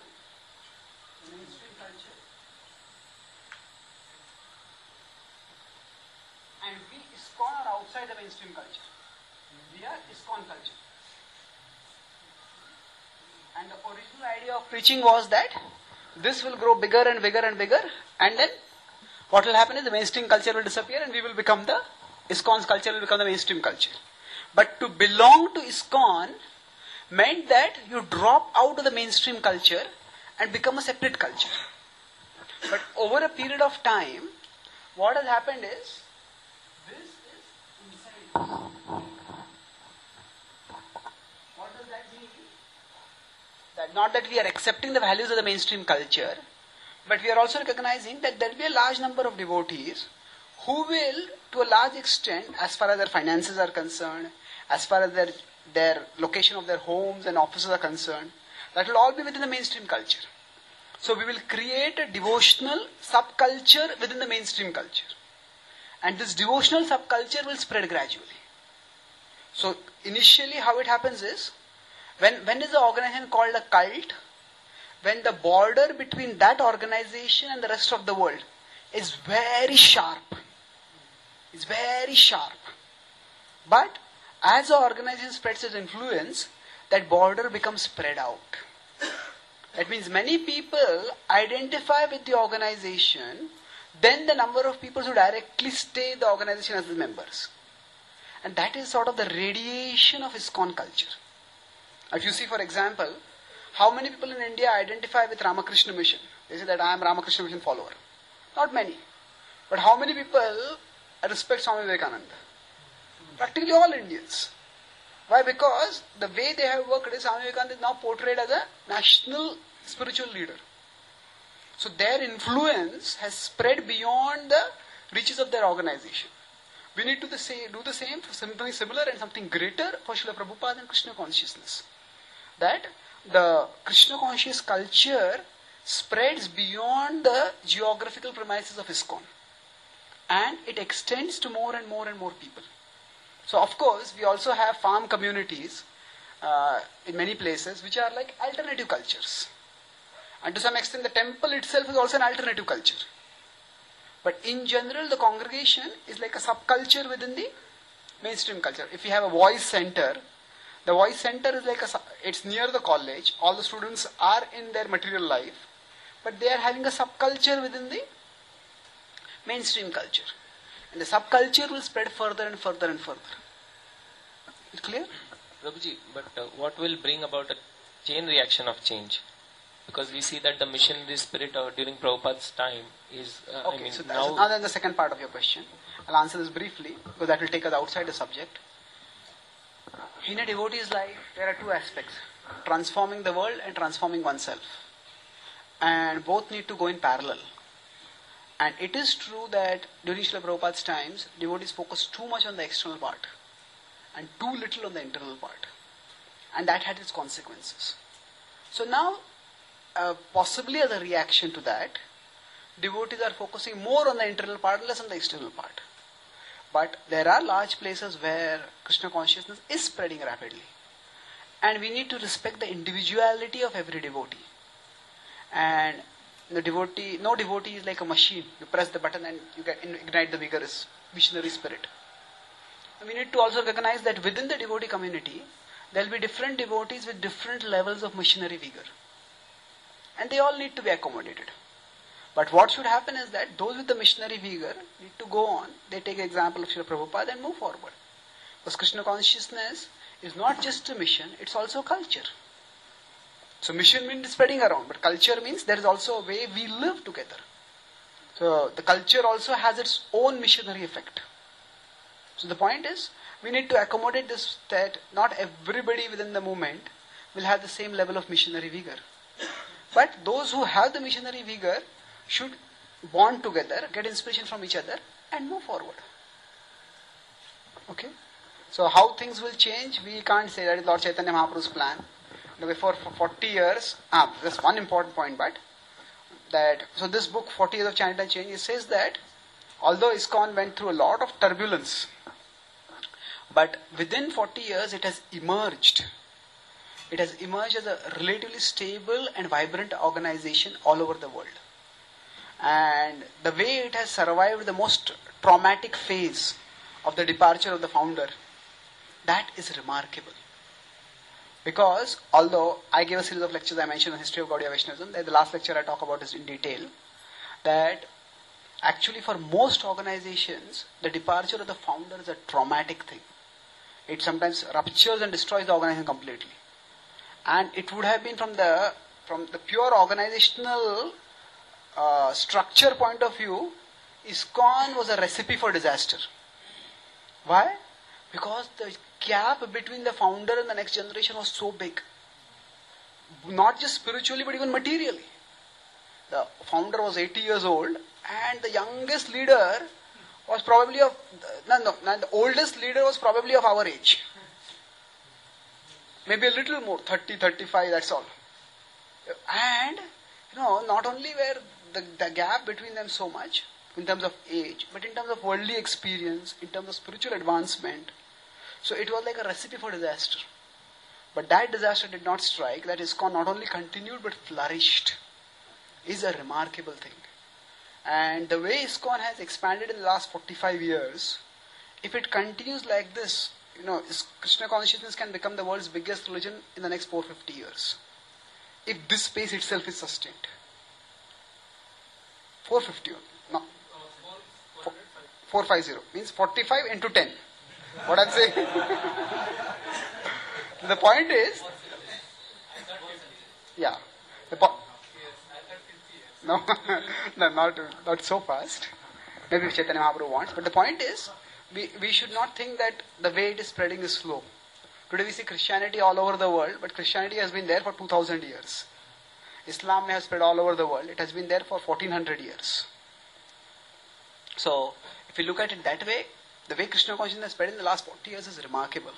And we ISKCON are outside the mainstream culture. We are ISKCON culture. And the original idea of preaching was that this will grow bigger and bigger and bigger, and then what will happen is the mainstream culture will disappear and we will become ISKCON's culture will become the mainstream culture. But to belong to ISKCON meant that you drop out of the mainstream culture and become a separate culture. But over a period of time, what has happened is, this is inside. What does that mean? That not that we are accepting the values of the mainstream culture, but we are also recognizing that there will be a large number of devotees who will, to a large extent, as far as their finances are concerned, as far as their location of their homes and offices are concerned, that will all be within the mainstream culture. So we will create a devotional subculture within the mainstream culture. And this devotional subculture will spread gradually. So initially how it happens is, when is the organization called a cult? When the border between that organization and the rest of the world is very sharp. It's very sharp. But as the organization spreads its influence, that border becomes spread out. That means many people identify with the organization, then the number of people who directly stay in the organization as the members. And that is sort of the radiation of ISKCON culture. If you see, for example, how many people in India identify with Ramakrishna Mission? They say that I am Ramakrishna Mission follower. Not many. But how many people respect Swami Vivekananda? Practically all Indians. Why? Because the way they have worked is Swami Vivekananda is now portrayed as a national spiritual leader. So their influence has spread beyond the reaches of their organization. We need to do the same for something similar and something greater for Srila Prabhupada and Krishna consciousness. That the Krishna conscious culture spreads beyond the geographical premises of ISKCON. And it extends to more and more and more people. So of course, we also have farm communities in many places which are like alternative cultures. And to some extent, the temple itself is also an alternative culture. But in general, the congregation is like a subculture within the mainstream culture. If you have a voice center, the voice center is like it's near the college. All the students are in their material life, but they are having a subculture within the mainstream culture. And the subculture will spread further and further and further. Is it clear? Prabhuji, but what will bring about a chain reaction of change? Because we see that the missionary spirit during Prabhupada's time is, so now then the second part of your question. I'll answer this briefly because that will take us outside the subject. In a devotee's life, there are two aspects. Transforming the world and transforming oneself. And both need to go in parallel. And it is true that during Srila Prabhupada's times, devotees focus too much on the external part and too little on the internal part. And that had its consequences. So now, possibly as a reaction to that, devotees are focusing more on the internal part, less on the external part. But there are large places where Krishna consciousness is spreading rapidly. And we need to respect the individuality of every devotee. And no devotee is like a machine. You press the button and you ignite the vigorous missionary spirit. And we need to also recognize that within the devotee community, there will be different devotees with different levels of missionary vigor. And they all need to be accommodated. But what should happen is that those with the missionary vigor need to go on. They take the example of Srila Prabhupada and move forward. Because Krishna consciousness is not just a mission, it's also culture. So mission means spreading around, but culture means there is also a way we live together. So the culture also has its own missionary effect. So the point is, we need to accommodate this, that not everybody within the movement will have the same level of missionary vigor. But those who have the missionary vigor should bond together, get inspiration from each other and move forward. Okay? So how things will change, we can't say. That is Lord Chaitanya Mahaprabhu's plan. Before 40 years, that's one important point, but so this book, 40 Years of Chant and Change, it says that although ISKCON went through a lot of turbulence, but within 40 years it has emerged. It has emerged as a relatively stable and vibrant organization all over the world. And the way it has survived the most traumatic phase of the departure of the founder, that is remarkable. Because although I gave a series of lectures, I mentioned the history of Gaudiya Vaishnavism, the last lecture I talk about is in detail, that actually for most organizations, the departure of the founder is a traumatic thing. It sometimes ruptures and destroys the organization completely. And it would have been from the pure organizational structure point of view, ISKCON was a recipe for disaster. Why? Because the gap between the founder and the next generation was so big. Not just spiritually, but even materially. The founder was 80 years old, and the youngest leader was probably the oldest leader was probably of our age. Maybe a little more, 30, 35, that's all. And, not only were the gap between them so much, in terms of age, but in terms of worldly experience, in terms of spiritual advancement. So it was like a recipe for disaster. But that disaster did not strike. That ISKCON not only continued but flourished. Is a remarkable thing. And the way ISKCON has expanded in the last 45 years, if it continues like this, Krishna consciousness can become the world's biggest religion in the next 450 years. If this space itself is sustained. 450. No. 450 means 45 into 10. What I'm saying? The point is, yeah. No, not so fast. Maybe Chaitanya Mahaprabhu wants. But the point is, we should not think that the way it is spreading is slow. Today we see Christianity all over the world, but Christianity has been there for 2000 years. Islam has spread all over the world. It has been there for 1400 years. So, if you look at it that way, the way Krishna consciousness has spread in the last 40 years is remarkable.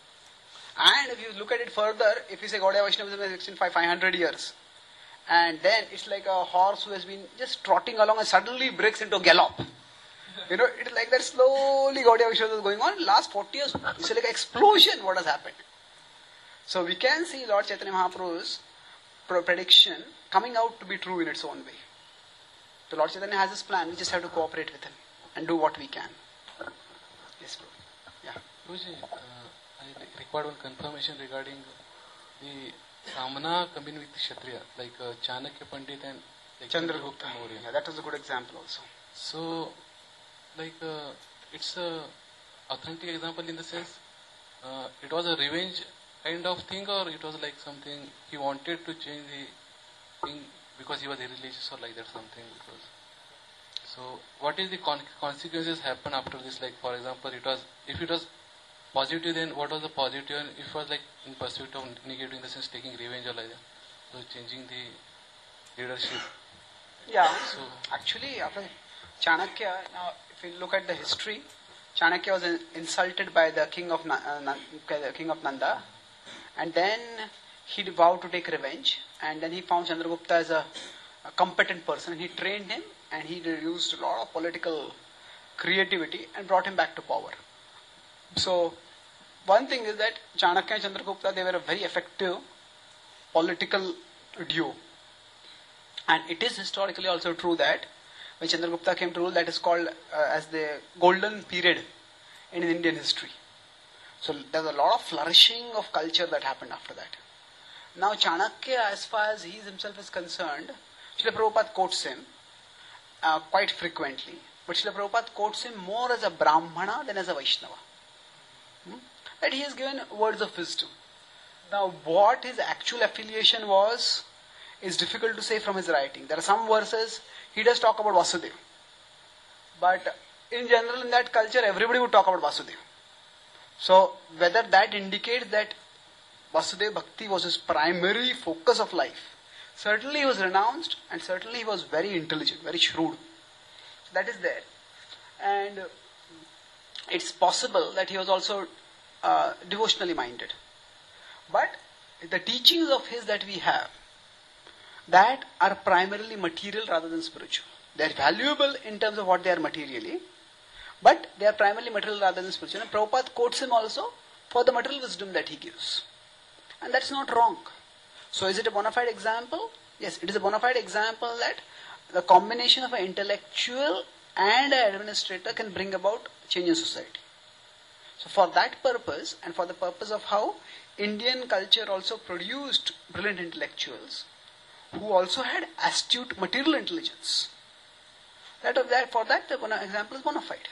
And if you look at it further, if you say Gaudiya Vaishnavism has existed for 500 years, and then it's like a horse who has been just trotting along and suddenly breaks into a gallop. It's like that slowly Gaudiya Vaishnavism is going on. Last 40 years, it's like an explosion what has happened. So we can see Lord Chaitanya Mahaprabhu's prediction coming out to be true in its own way. So Lord Chaitanya has his plan, we just have to cooperate with him and do what we can. Yes, bro. Yeah. Guruji, I required one confirmation regarding the Samana coming with Kshatriya, like Chanakya Pandit and like Chandragupta Maurya. Yeah, that was a good example also. So, it's a authentic example in the sense, it was a revenge kind of thing, or it was like something he wanted to change the thing because he was irreligious or like that something. So, what is the consequences happen after this? Like, for example, if it was positive, then what was the positive? And if it was like in pursuit of negative, in the sense taking revenge or like that, so changing the leadership. Yeah. So actually, after Chanakya, now if you look at the history, Chanakya was insulted by the king of Nanda, and then he vowed to take revenge, and then he found Chandragupta as a competent person, and he trained him, and he used a lot of political creativity and brought him back to power. So, one thing is that Chanakya and Chandragupta, they were a very effective political duo. And it is historically also true that when Chandragupta came to rule, that is called as the golden period in Indian history. So there's a lot of flourishing of culture that happened after that. Now Chanakya, as far as he himself is concerned, Srila Prabhupada quotes him quite frequently. But Srila Prabhupada quotes him more as a Brahmana than as a Vaishnava. That he has given words of wisdom. Now what his actual affiliation was is difficult to say from his writing. There are some verses he does talk about Vasudeva. But in general in that culture everybody would talk about Vasudeva. So whether that indicates that Vasudeva Bhakti was his primary focus of life. Certainly he was renounced and certainly he was very intelligent, very shrewd. So that is there. And it's possible that he was also devotionally minded. But the teachings of his that we have, that are primarily material rather than spiritual. They are valuable in terms of what they are materially, but they are primarily material rather than spiritual. And Prabhupada quotes him also for the material wisdom that he gives. And that's not wrong. So is it a bona fide example? Yes, it is a bona fide example that the combination of an intellectual and an administrator can bring about change in society. So for that purpose, and for the purpose of how Indian culture also produced brilliant intellectuals who also had astute material intelligence. For that, the one example is bona fide.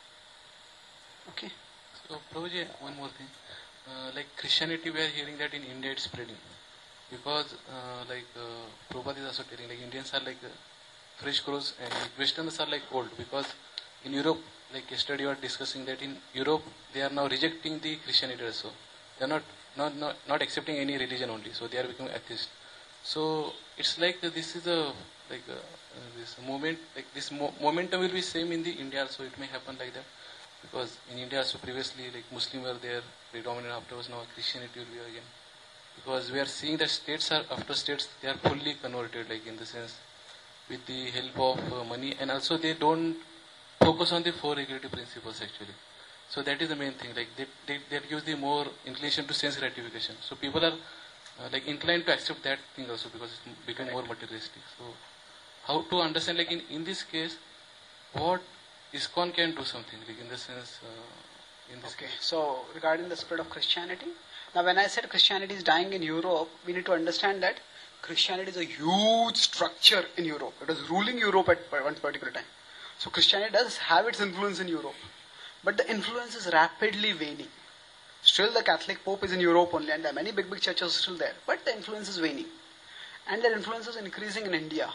Okay. So, Prabhuji, one more thing. Like Christianity, we are hearing that in India it's spreading. Because, Prabhupada is also telling, like Indians are like fresh crows and Westerners are like old. Because in Europe, like yesterday you were discussing that in Europe, they are now rejecting the Christianity also. They are not accepting any religion only. So they are becoming atheist. So it's like this is this moment, like this momentum will be same in the India also. It may happen like that. Because in India also previously like Muslim were there predominant, afterwards now Christianity will be again. Because we are seeing that states they are fully converted, like in the sense with the help of money, and also they don't focus on the four regulative principles actually. So that is the main thing, like they use the more inclination to sense gratification. So people are like inclined to accept that thing also because it's becoming more materialistic. So how to understand, like in this case, what ISKCON can do something, like in the sense, in this Okay, case. so regarding the spread of Christianity, now when I said Christianity is dying in Europe, we need to understand that Christianity is a huge structure in Europe. It was ruling Europe at one particular time. So Christianity does have its influence in Europe, but the influence is rapidly waning. Still the Catholic Pope is in Europe only, and there are many big churches still there, but the influence is waning. And their influence is increasing in India.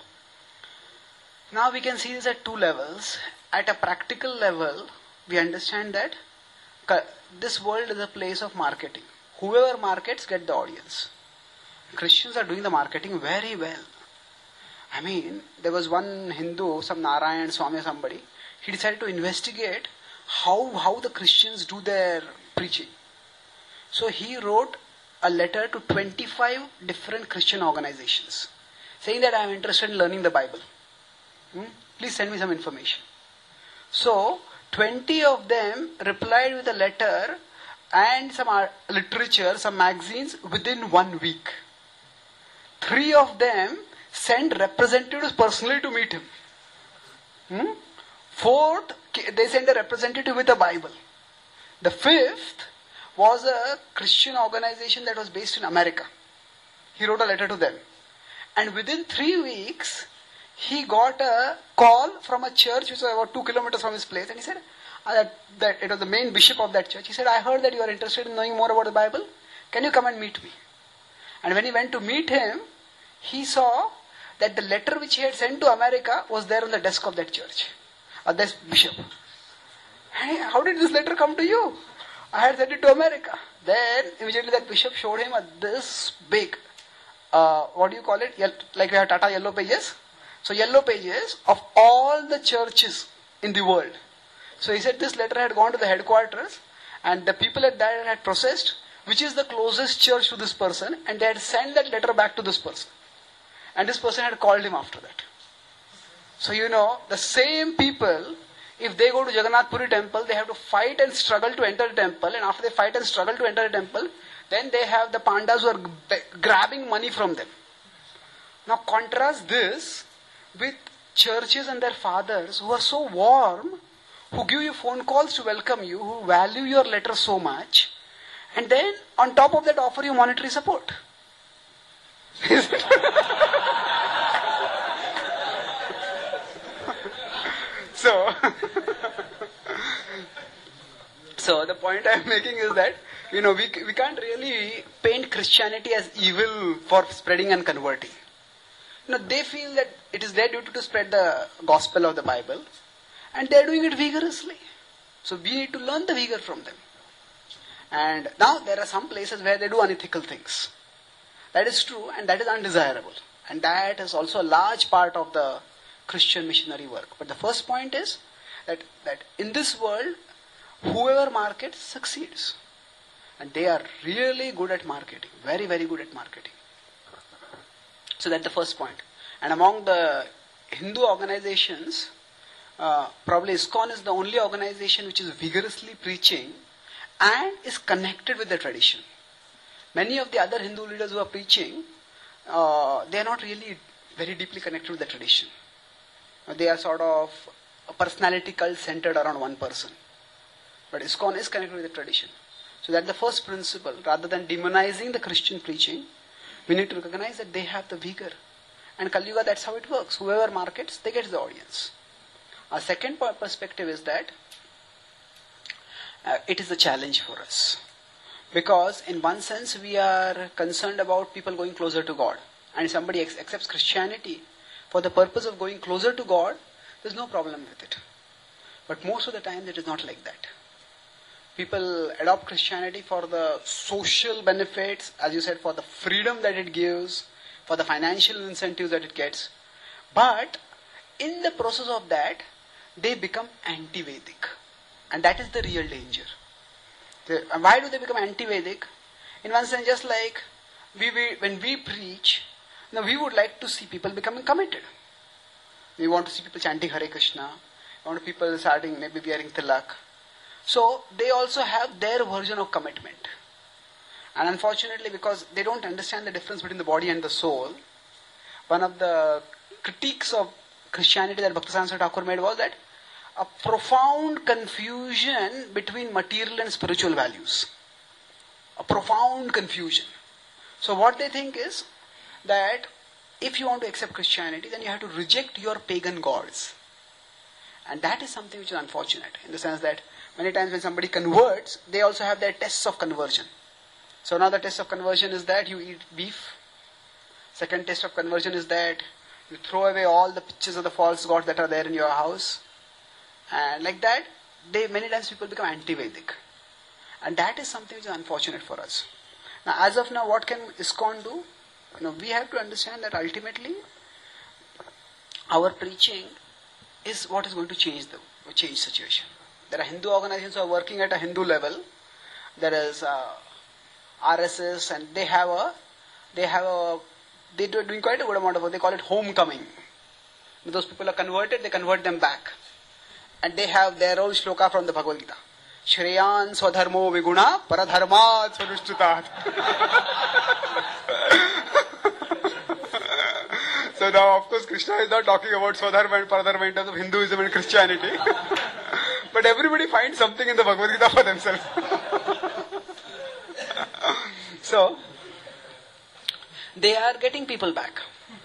Now we can see this at two levels. At a practical level, we understand that this world is a place of marketing. Whoever markets get the audience. Christians are doing the marketing very well. I mean, there was one Hindu, some Narayan Swami or somebody, he decided to investigate how the Christians do their preaching. So he wrote a letter to 25 different Christian organizations saying that I am interested in learning the Bible. Please send me some information. So 20 of them replied with a letter and some literature, some magazines within 1 week. 3 of them sent representatives personally to meet him. 4th, they sent a representative with a Bible. The 5th was a Christian organization that was based in America. He wrote a letter to them. And within 3 weeks, he got a call from a church which was about 2 kilometers from his place, and he said that it was the main bishop of that church. He said, I heard that you are interested in knowing more about the Bible. Can you come and meet me? And when he went to meet him, he saw that the letter which he had sent to America was there on the desk of that church, or this bishop. Hey, how did this letter come to you? I had sent it to America. Then immediately that bishop showed him this big, what do you call it? Like we have Tata Yellow Pages. So yellow pages of all the churches in the world. So he said this letter had gone to the headquarters and the people at that had processed which is the closest church to this person, and they had sent that letter back to this person. And this person had called him after that. So the same people, if they go to Jagannath Puri temple, they have to fight and struggle to enter the temple, and after they fight and struggle to enter the temple, then they have the pandas who are grabbing money from them. Now contrast this with churches and their fathers who are so warm, who give you phone calls to welcome you, who value your letter so much, and then on top of that offer you monetary support. So the point I am making is that we can't really paint Christianity as evil for spreading and converting. They feel that it is their duty to spread the gospel of the Bible, and they are doing it vigorously. So we need to learn the vigor from them. And now there are some places where they do unethical things. That is true, and that is undesirable. And that is also a large part of the Christian missionary work. But the first point is that in this world, whoever markets succeeds. And they are really good at marketing. Very, very good at marketing. So that's the first point. And among the Hindu organizations, probably ISKCON is the only organization which is vigorously preaching and is connected with the tradition. Many of the other Hindu leaders who are preaching, they are not really very deeply connected with the tradition. They are sort of a personality cult centered around one person. But ISKCON is connected with the tradition. So that's the first principle. Rather than demonizing the Christian preaching, we need to recognize that they have the vigor. And Kali Yuga, that's how it works. Whoever markets, they get the audience. Our second perspective is that it is a challenge for us. Because in one sense, we are concerned about people going closer to God. And if somebody accepts Christianity for the purpose of going closer to God, there's no problem with it. But most of the time, it is not like that. People adopt Christianity for the social benefits, as you said, for the freedom that it gives, for the financial incentives that it gets. But in the process of that, they become anti-Vedic. And that is the real danger. Why do they become anti-Vedic? In one sense, just like when we preach, we would like to see people becoming committed. We want to see people chanting Hare Krishna. We want people starting maybe wearing tilak. So they also have their version of commitment. And unfortunately, because they don't understand the difference between the body and the soul, one of the critiques of Christianity that Bhaktisiddhanta Thakur made was that a profound confusion between material and spiritual values. A profound confusion. So what they think is that if you want to accept Christianity, then you have to reject your pagan gods. And that is something which is unfortunate, in the sense that many times when somebody converts, they also have their tests of conversion. So now the test of conversion is that you eat beef. Second test of conversion is that you throw away all the pictures of the false gods that are there in your house. And like that, many times people become anti-Vedic. And that is something which is unfortunate for us. Now, as of now, what can ISKCON do? We have to understand that ultimately, our preaching is what is going to change situation. There are Hindu organizations who are working at a Hindu level. There is RSS, and they're doing quite a good amount of work. They call it homecoming. When those people are converted, they convert them back. And they have their own shloka from the Bhagavad Gita. Shreyan swadharmo viguna paradharmat swanushtutat. So now, of course, Krishna is not talking about swadharma and paradharma in terms of Hinduism and Christianity. But everybody finds something in the Bhagavad Gita for themselves. So, they are getting people back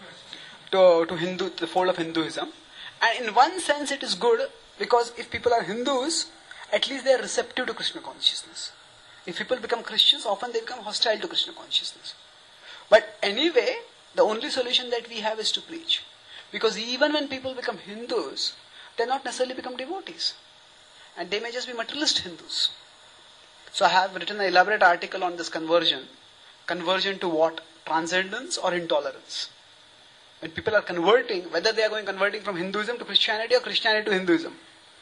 to the fold of Hinduism. And in one sense it is good, because if people are Hindus, at least they are receptive to Krishna consciousness. If people become Christians, often they become hostile to Krishna consciousness. But anyway, the only solution that we have is to preach. Because even when people become Hindus, they not necessarily become devotees. And they may just be materialist Hindus. So I have written an elaborate article on this conversion. Conversion to what? Transcendence or intolerance. When people are converting, whether they are converting from Hinduism to Christianity or Christianity to Hinduism,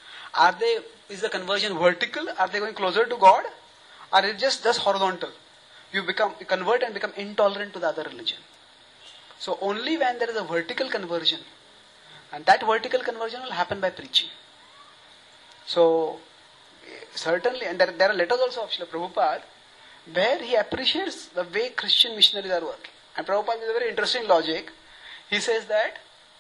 is the conversion vertical? Are they going closer to God? Or is it just horizontal? You convert and become intolerant to the other religion. So only when there is a vertical conversion, and that vertical conversion will happen by preaching. So certainly, and there are letters also of Srila Prabhupada, where he appreciates the way Christian missionaries are working. And Prabhupada is a very interesting logic. He says that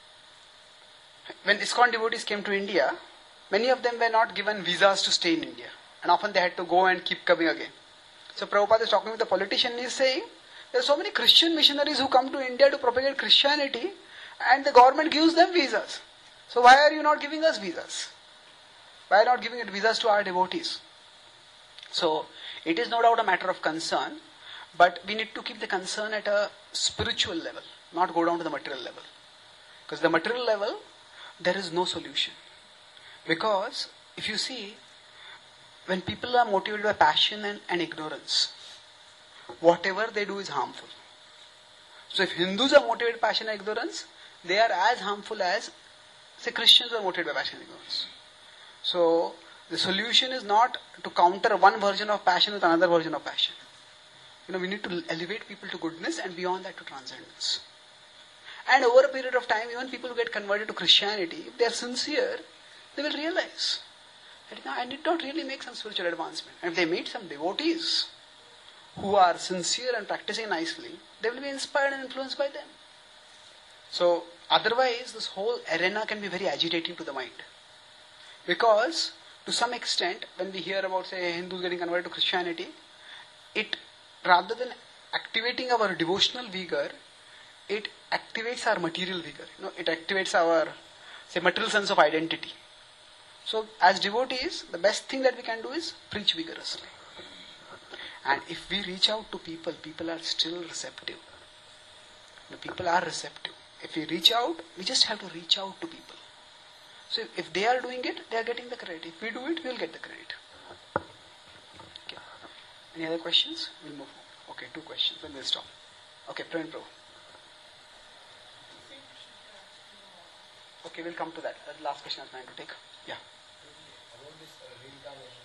when ISKCON devotees came to India, many of them were not given visas to stay in India. And often they had to go and keep coming again. So Prabhupada is talking with the politician and he is saying, there are so many Christian missionaries who come to India to propagate Christianity, and the government gives them visas. So why are you not giving us visas? Why not giving it visas to our devotees? So it is no doubt a matter of concern, but we need to keep the concern at a spiritual level, not go down to the material level. Because the material level, there is no solution. Because if you see, when people are motivated by passion and ignorance, whatever they do is harmful. So if Hindus are motivated by passion and ignorance, they are as harmful as, say, Christians are motivated by passion and ignorance. So the solution is not to counter one version of passion with another version of passion. We need to elevate people to goodness, and beyond that to transcendence. And over a period of time, even people who get converted to Christianity, if they are sincere, they will realize that I did not really make some spiritual advancement. And if they meet some devotees who are sincere and practicing nicely, they will be inspired and influenced by them. So otherwise, this whole arena can be very agitating to the mind. Because to some extent, when we hear about, say, Hindus getting converted to Christianity, it, rather than activating our devotional vigor, it activates our material vigor. It activates our, say, material sense of identity. So, as devotees, the best thing that we can do is preach vigorously. And if we reach out to people, people are still receptive. The people are receptive. If we reach out, we just have to reach out to people. So if they are doing it, they are getting the credit. If we do it, we will get the credit. Okay. Any other questions? We'll move on. Okay, 2 questions, then we'll stop. Okay, Praveen Prabhu. Okay, we'll come to that. That's the last question I was trying to take. Yeah. About this reincarnation,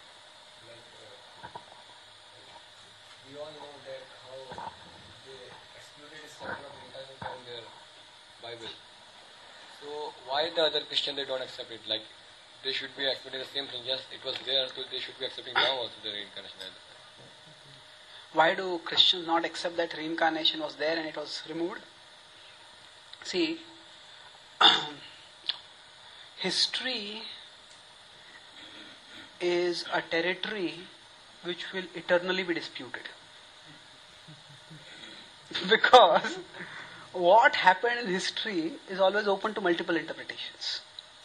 we all know that how they excluded this concept of reincarnation from their Bible. So why the other Christian they don't accept it? Like they should be accepting the same thing. Yes, it was there, so they should be accepting now also the reincarnation. Why do Christians not accept that reincarnation was there and it was removed? See, history is a territory which will eternally be disputed. Because what happened in history is always open to multiple interpretations.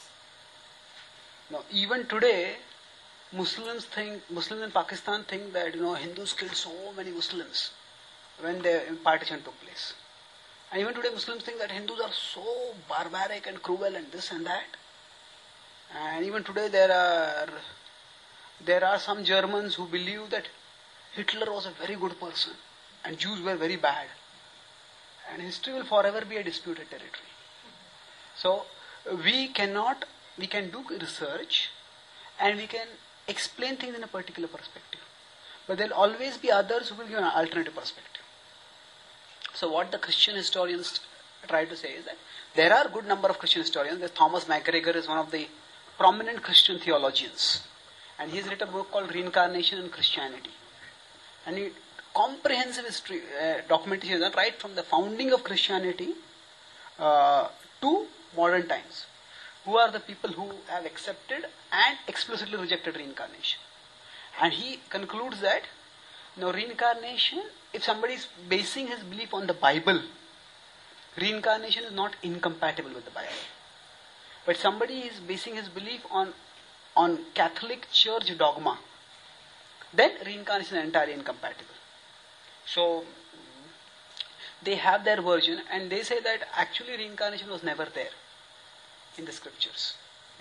Now, even today, Muslims in Pakistan think that Hindus killed so many Muslims when the partition took place. And even today, Muslims think that Hindus are so barbaric and cruel and this and that. And even today, there are some Germans who believe that Hitler was a very good person and Jews were very bad. And history will forever be a disputed territory. So we can do research and we can explain things in a particular perspective. But there will always be others who will give an alternative perspective. So what the Christian historians try to say is that there are a good number of Christian historians. Thomas MacGregor is one of the prominent Christian theologians. And he has written a book called Reincarnation and Christianity. And he comprehensive history documentation is done right from the founding of Christianity to modern times. Who are the people who have accepted and explicitly rejected reincarnation? And he concludes that reincarnation, if somebody is basing his belief on the Bible, reincarnation is not incompatible with the Bible. But somebody is basing his belief on Catholic Church dogma, then reincarnation is entirely incompatible. So, they have their version and they say that actually reincarnation was never there in their scriptures.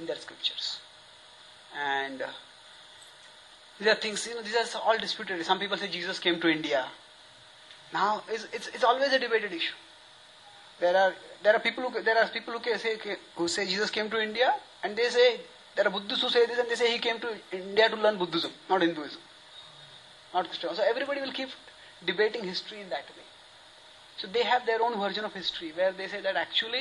And these are things, these are all disputed. Some people say Jesus came to India. Now, it's always a debated issue. There are people who say Jesus came to India, and they say, there are Buddhists who say this and they say he came to India to learn Buddhism, not Hinduism, not Christian. So everybody will keep debating history in that way. So they have their own version of history where they say that actually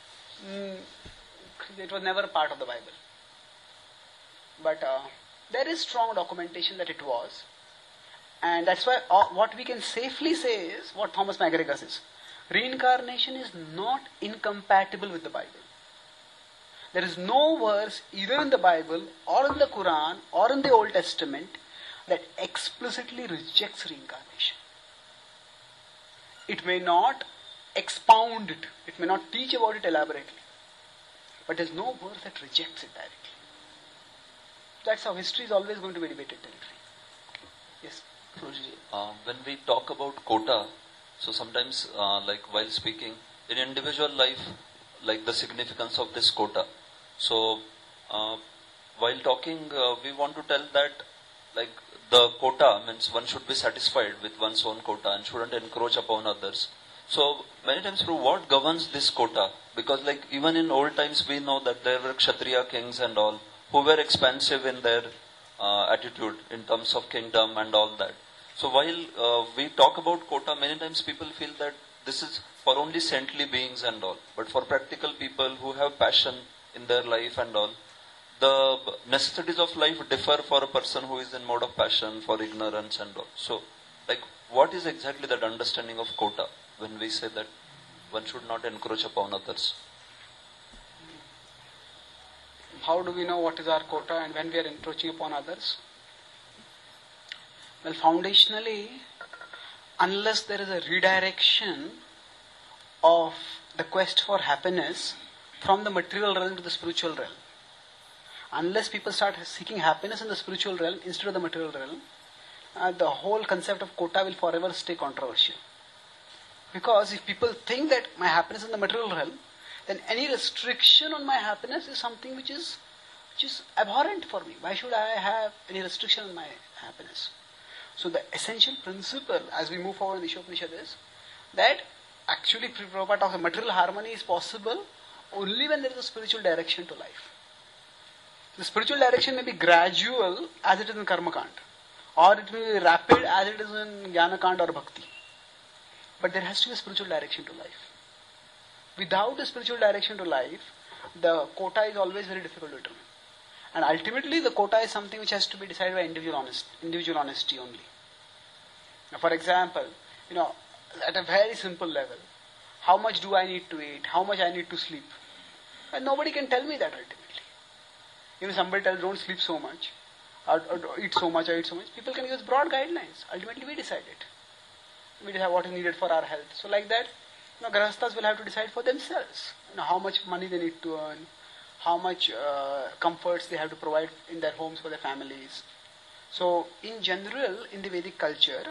it was never a part of the Bible. But there is strong documentation that it was. And that's why what we can safely say is what Thomas MacGregor says. Reincarnation is not incompatible with the Bible. There is no verse either in the Bible or in the Quran or in the Old Testament that explicitly rejects reincarnation. It may not expound it, it may not teach about it elaborately, but there is no verse that rejects it directly. That's how history is always going to be debated territory. Yes? When we talk about quota, so sometimes like while speaking, in individual life, like the significance of this quota. So while talking, we want to tell that like the quota means one should be satisfied with one's own quota and shouldn't encroach upon others. So many times through what governs this quota? Because like even in old times we know that there were Kshatriya kings and all who were expansive in their attitude in terms of kingdom and all that. So while we talk about quota, many times people feel that this is for only saintly beings and all. But for practical people who have passion in their life and all, the necessities of life differ for a person who is in mode of passion, for ignorance and all. So, like, what is exactly that understanding of quota when we say that one should not encroach upon others? How do we know what is our quota and when we are encroaching upon others? Well, foundationally, unless there is a redirection of the quest for happiness from the material realm to the spiritual realm, unless people start seeking happiness in the spiritual realm instead of the material realm, the whole concept of quota will forever stay controversial. Because if people think that my happiness is in the material realm, then any restriction on my happiness is something which is abhorrent for me. Why should I have any restriction on my happiness? So the essential principle as we move forward in the Ishopanishad is that actually Prabhupada talks of material harmony is possible only when there is a spiritual direction to life. The spiritual direction may be gradual as it is in Karma Kand, or it may be rapid as it is in Jnana Kand or Bhakti. But there has to be a spiritual direction to life. Without a spiritual direction to life, the quota is always very difficult to determine. And ultimately, the quota is something which has to be decided by individual honesty only. Now, for example, at a very simple level, how much do I need to eat? How much I need to sleep? And nobody can tell me that ultimately. If somebody tells don't sleep so much, or eat so much, people can use broad guidelines. Ultimately, we decide it. We decide what is needed for our health. So like that, Grahasthas will have to decide for themselves. How much money they need to earn, how much comforts they have to provide in their homes for their families. So, in general, in the Vedic culture,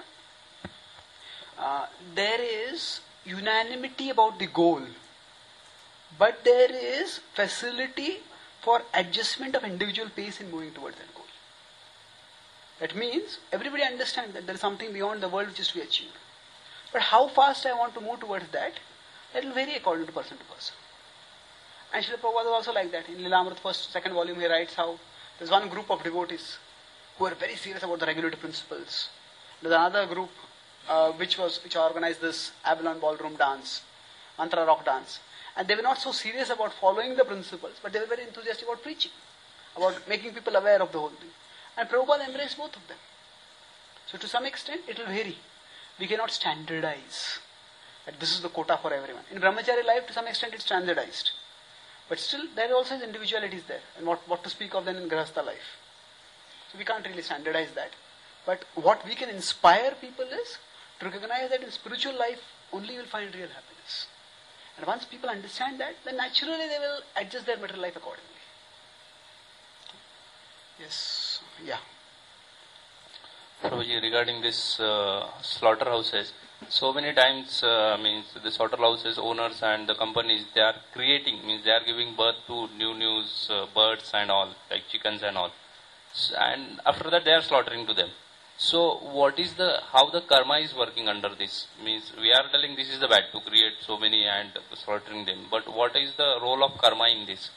there is unanimity about the goal, but there is facility for adjustment of individual pace in moving towards that goal. That means everybody understands that there is something beyond the world which is to be achieved. But how fast I want to move towards that will vary according to person. And Srila Prabhupada was also like that. In Lilamrit, second volume, he writes how there's one group of devotees who are very serious about the regulative principles. There's another group which organized this Avalon ballroom dance, mantra rock dance. And they were not so serious about following the principles, but they were very enthusiastic about preaching, about making people aware of the whole thing. And Prabhupada embraced both of them. So to some extent, it will vary. We cannot standardize that this is the quota for everyone. In Brahmachari life, to some extent, it's standardized. But still, there also is individualities there. And what to speak of then in Grahastha life. So we can't really standardize that. But what we can inspire people is to recognize that in spiritual life, only you will find real happiness. And once people understand that, then naturally they will adjust their material life accordingly. Yes. Yeah. Prabhuji, regarding this slaughterhouses, so many times the slaughterhouses owners and the companies, they are giving birth to new birds and all, like chickens and all, and after that they are slaughtering to them. So what is how the karma is working under this? Means we are telling this is the bad to create so many and slaughtering them, but what is the role of karma in this?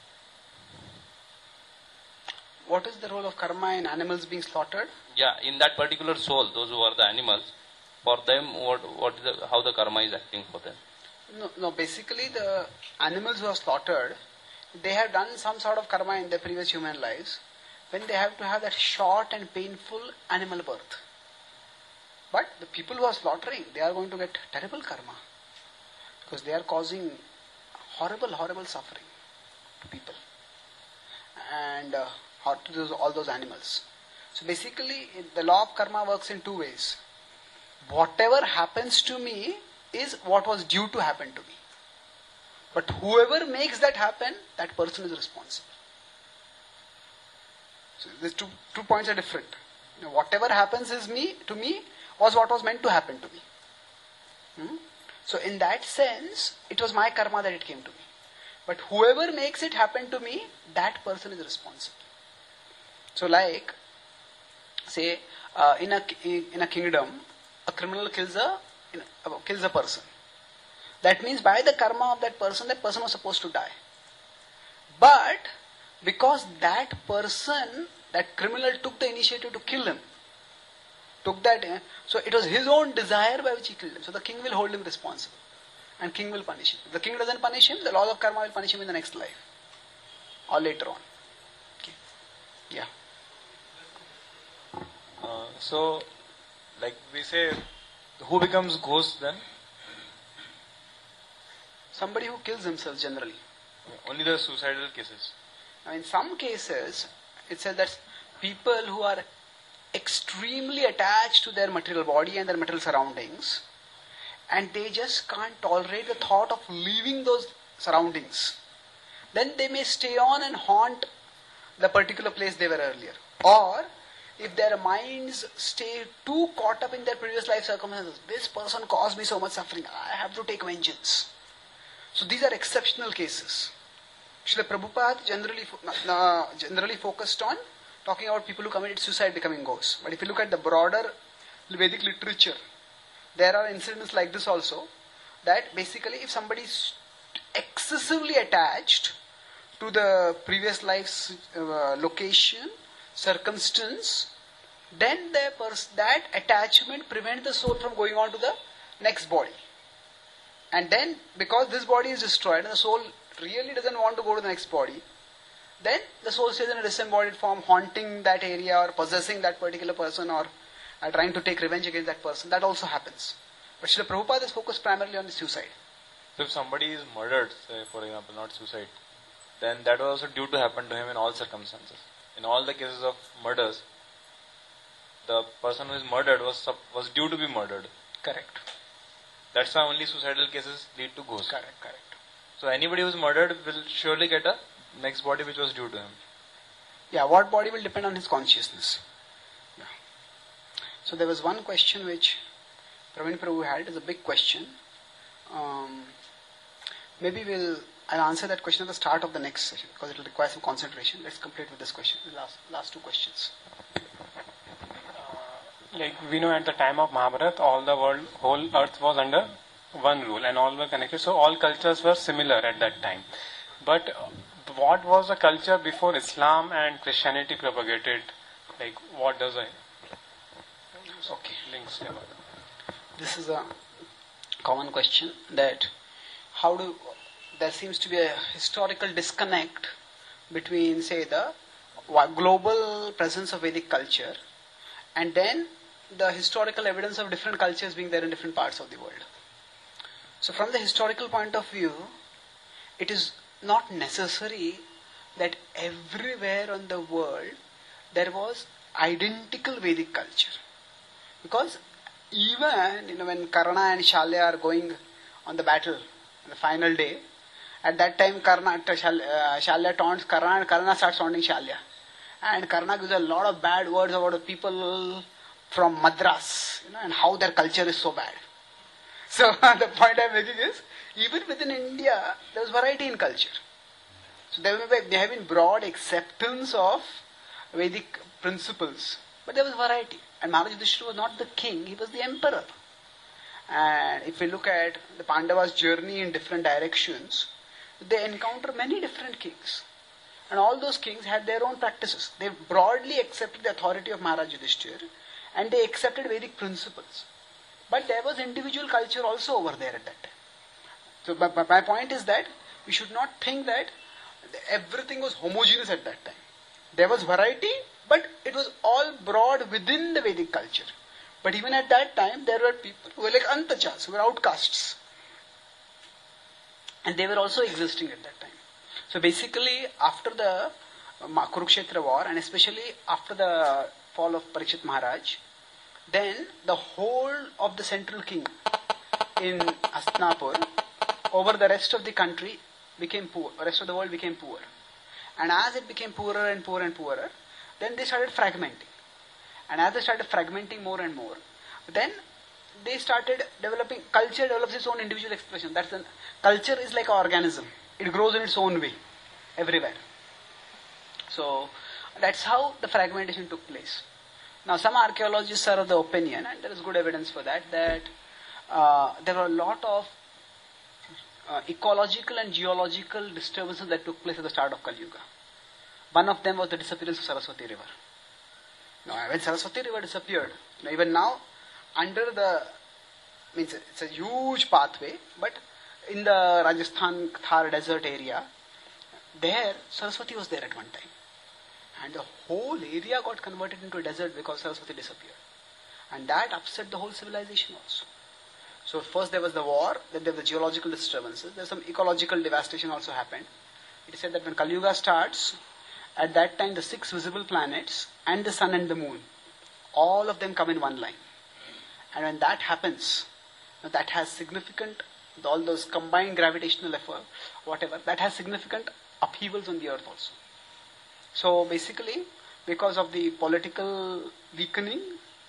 What is the role of karma in animals being slaughtered? Yeah, in that particular soul, those who are the animals, for them, how the karma is acting for them? No. Basically, the animals who are slaughtered, they have done some sort of karma in their previous human lives, when they have to have that short and painful animal birth. But the people who are slaughtering, they are going to get terrible karma, because they are causing horrible suffering to people. And to all those animals. So basically, the law of karma works in two ways. Whatever happens to me is what was due to happen to me. But whoever makes that happen, that person is responsible. So these two points are different. Whatever happens to me was what was meant to happen to me. So in that sense, it was my karma that it came to me. But whoever makes it happen to me, that person is responsible. So like, say, in a kingdom, a criminal kills a person. That means by the karma of that person was supposed to die. But because that criminal took the initiative to kill him, so it was his own desire by which he killed him. So the king will hold him responsible. And king will punish him. If the king doesn't punish him, the laws of karma will punish him in the next life. Or later on. Okay. Yeah. So, like we say, who becomes ghost then? Somebody who kills himself generally. Only the suicidal cases. Now in some cases, it says that people who are extremely attached to their material body and their material surroundings, and they just can't tolerate the thought of leaving those surroundings. Then they may stay on and haunt the particular place they were earlier. Or, if their minds stay too caught up in their previous life circumstances, this person caused me so much suffering, I have to take vengeance. So these are exceptional cases. Srila Prabhupada generally focused on talking about people who committed suicide becoming ghosts. But if you look at the broader Vedic literature, there are incidents like this also, that basically if somebody is excessively attached to the previous life's location, circumstance, then that attachment prevents the soul from going on to the next body. And then, because this body is destroyed and the soul really doesn't want to go to the next body, then the soul stays in a disembodied form, haunting that area or possessing that particular person or trying to take revenge against that person. That also happens. But Srila Prabhupada is focused primarily on the suicide. So if somebody is murdered, say for example, not suicide, then that was also due to happen to him in all circumstances. In all the cases of murders, the person who is murdered was due to be murdered. Correct. That's why only suicidal cases lead to ghosts. Correct. So anybody who is murdered will surely get a next body which was due to him. Yeah, what body will depend on his consciousness. Yeah. So there was one question which Praveen Prabhu had, is a big question. Maybe I'll answer that question at the start of the next session because it will require some concentration. Let's complete with this question, the last two questions. Like we know at the time of Mahabharata, whole earth was under one rule and all were connected. So all cultures were similar at that time. But what was the culture before Islam and Christianity propagated? Like what does links say about that? This is a common question, that there seems to be a historical disconnect between, say, the global presence of Vedic culture and then the historical evidence of different cultures being there in different parts of the world. So from the historical point of view, it is not necessary that everywhere on the world there was identical Vedic culture. Because even when Karna and Shalya are going on the battle on the final day, at that time Shalya taunts Karna and Karna starts taunting Shalya. And Karna gives a lot of bad words about the people from Madras, and how their culture is so bad. So the point I'm making is, even within India, there is variety in culture. So there have been broad acceptance of Vedic principles, but there was variety. And Maharaj Yudhishthira was not the king, he was the emperor. And if we look at the Pandavas' journey in different directions, they encounter many different kings. And all those kings had their own practices. They broadly accepted the authority of Maharaj Yudhishthira and they accepted Vedic principles. But there was individual culture also over there at that time. So my point is that we should not think that everything was homogeneous at that time. There was variety, but it was all broad within the Vedic culture. But even at that time, there were people who were like antachas, who were outcasts. And they were also existing at that time. So basically, after the Kurukshetra war, and especially after the fall of Parikshit Maharaj, then the whole of the central king in Hastinapur over the rest of the country became poor, the rest of the world became poor. And as it became poorer and poorer and poorer, then they started fragmenting. And as they started fragmenting more and more, then they started developing, culture develops its own individual expression. Culture is like an organism. It grows in its own way, everywhere. So, that's how the fragmentation took place. Now, some archaeologists are of the opinion, and there is good evidence for that, that there were a lot of ecological and geological disturbances that took place at the start of Kali Yuga. One of them was the disappearance of Saraswati river. Now, when Saraswati river disappeared, even now, it's a huge pathway, but in the Rajasthan Thar desert area, there, Saraswati was there at one time. And the whole area got converted into a desert because Saraswati disappeared. And that upset the whole civilization also. So first there was the war, then there were the geological disturbances, there's some ecological devastation also happened. It is said that when Kali Yuga starts, at that time the 6 visible planets and the sun and the moon all of them come in one line. And when that happens, that has significant, all those combined gravitational effort, whatever, that has significant upheavals on the earth also. So basically, because of the political weakening,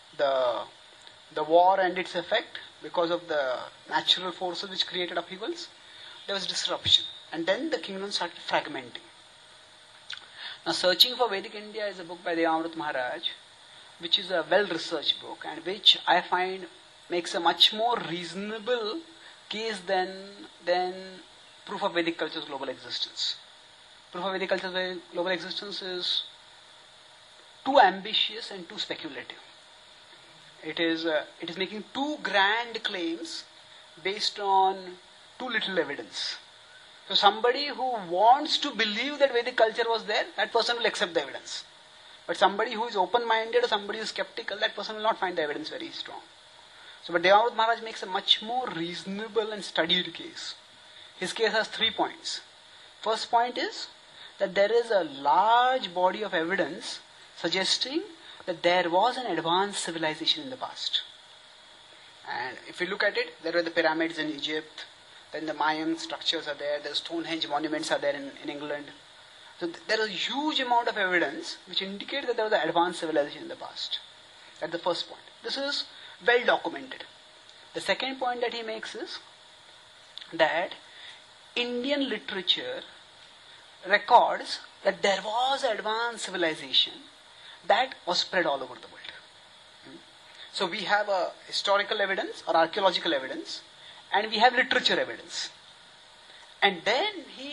the war and its effect, because of the natural forces which created upheavals, there was disruption. And then the kingdom started fragmenting. Now, Searching for Vedic India is a book by Devamrita Maharaj, which is a well-researched book and which I find makes a much more reasonable case than Proof of Vedic Culture's Global Existence. Proof of Vedic Culture's Global Existence is too ambitious and too speculative. It is making too grand claims based on too little evidence. So somebody who wants to believe that Vedic culture was there, that person will accept the evidence. But somebody who is open-minded or somebody who is skeptical, that person will not find the evidence very strong. So, but Devamrita Maharaj makes a much more reasonable and studied case. His case has 3 points. First point is that there is a large body of evidence suggesting that there was an advanced civilization in the past. And if you look at it, there were the pyramids in Egypt, then the Mayan structures are there, the Stonehenge monuments are there in England. So there is a huge amount of evidence which indicates that there was an advanced civilization in the past. That's the first point. This is well documented. The second point that he makes is that Indian literature records that there was an advanced civilization that was spread all over the world. So we have a historical evidence or archaeological evidence, and we have literature evidence. And then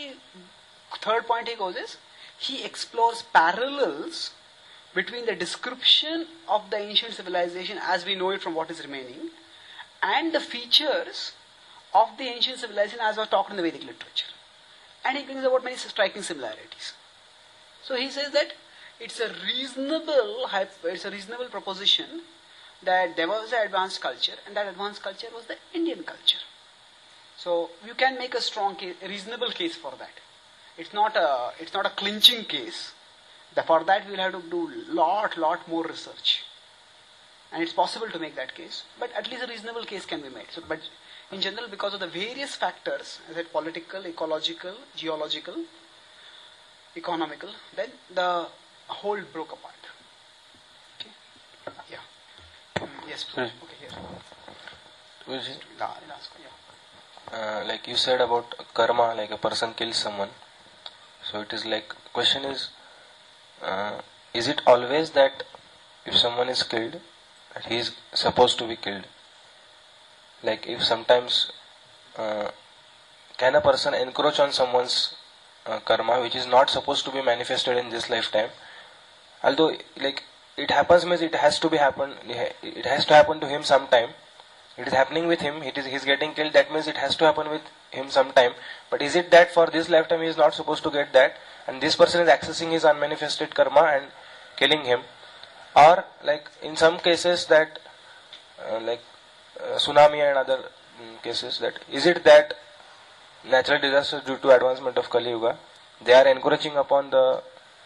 third point he goes is, he explores parallels between the description of the ancient civilization as we know it from what is remaining and the features of the ancient civilization as was talked in the Vedic literature. And he brings about many striking similarities. So he says that it's a reasonable proposition that there was an advanced culture, and that advanced culture was the Indian culture. So you can make a strong case, a reasonable case for that. It's not a clinching case. For that we will have to do lot more research. And it's possible to make that case, but at least a reasonable case can be made. So, but in general, because of the various factors, as I said, political, ecological, geological, economical, then the whole broke apart. Okay? Yeah. Yes, please. Okay, here. Like you said about karma, like a person kills someone. So it is like, question is it always that if someone is killed, that he is supposed to be killed? Like if sometimes, can a person encroach on someone's karma which is not supposed to be manifested in this lifetime? Although like it happens, means it has to happen to him sometime. It is happening with him, he is getting killed, that means it has to happen with him sometime. But is it that for this lifetime he is not supposed to get that, and this person is accessing his unmanifested karma and killing him? Or like in some cases that tsunami and other cases, that is it that natural disasters due to advancement of Kali Yuga, they are encouraging upon the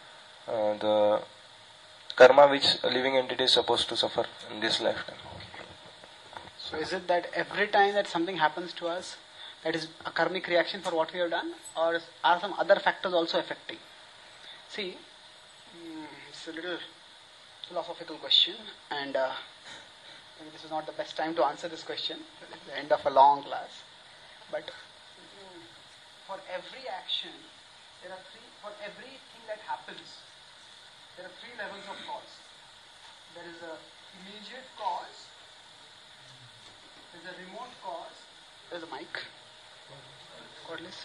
karma which a living entity is supposed to suffer in this lifetime? So is it that every time that something happens to us, that is a karmic reaction for what we have done, or are some other factors also affecting? See, it's a little philosophical question, and maybe this is not the best time to answer this question. It's the end of a long class. But for every action, for everything that happens, there are 3 levels of cause. There is a immediate cause, there's a remote cause, there's a mic. Cordless.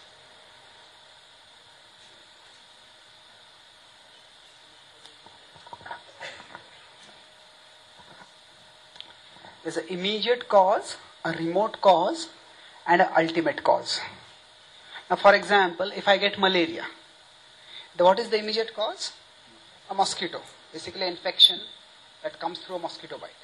There's an immediate cause, a remote cause, and an ultimate cause. Now, for example, if I get malaria, what is the immediate cause? A mosquito, basically an infection that comes through a mosquito bite.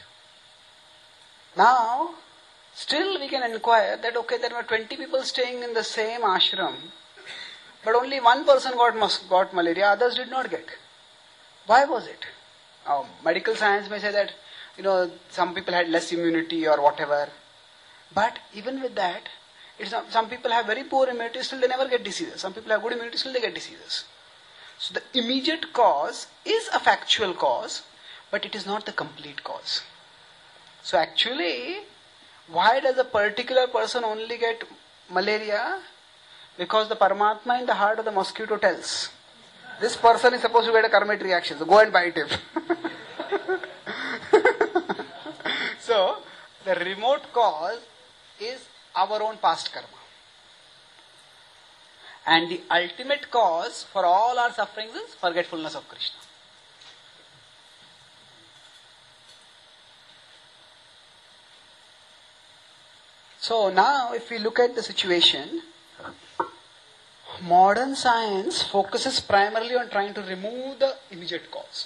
Now, still we can inquire that, okay, there were 20 people staying in the same ashram, but only one person got malaria, others did not get. Why was it? Medical science may say that some people had less immunity or whatever. But even with that, some people have very poor immunity, still they never get diseases. Some people have good immunity, still they get diseases. So the immediate cause is a factual cause, but it is not the complete cause. So actually, why does a particular person only get malaria? Because the Paramatma in the heart of the mosquito tells, this person is supposed to get a karmic reaction, so go and bite him. So, the remote cause is our own past karma. And the ultimate cause for all our sufferings is forgetfulness of Krishna. So now if we look at the situation, modern science focuses primarily on trying to remove the immediate cause.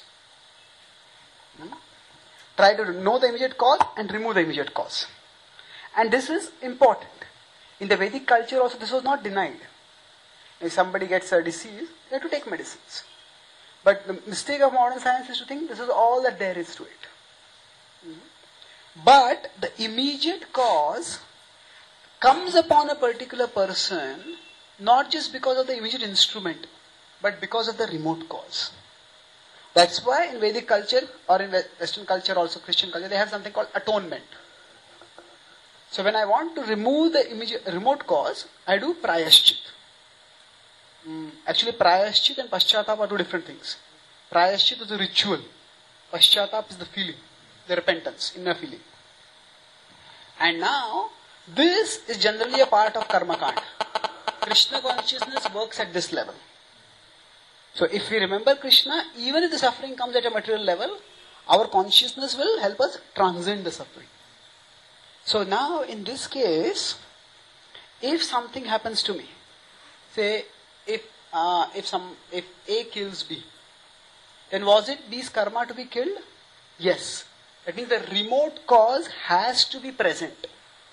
Try to know the immediate cause and remove the immediate cause. And this is important. In the Vedic culture also this was not denied. If somebody gets a disease, they have to take medicines. But the mistake of modern science is to think this is all that there is to it. But the immediate cause comes upon a particular person not just because of the immediate instrument, but because of the remote cause. That's why in Vedic culture or in Western culture, also Christian culture, they have something called atonement. So when I want to remove the immediate remote cause, I do prayaschit. Actually, prayaschit and paschatap are two different things. Prayaschit is the ritual. Paschatap is the feeling, the repentance, inner feeling. And now, this is generally a part of karma kand. Krishna consciousness works at this level. So if we remember Krishna, even if the suffering comes at a material level, our consciousness will help us transcend the suffering. So now in this case, if something happens to me, say if A kills B, then was it B's karma to be killed? Yes. That means the remote cause has to be present.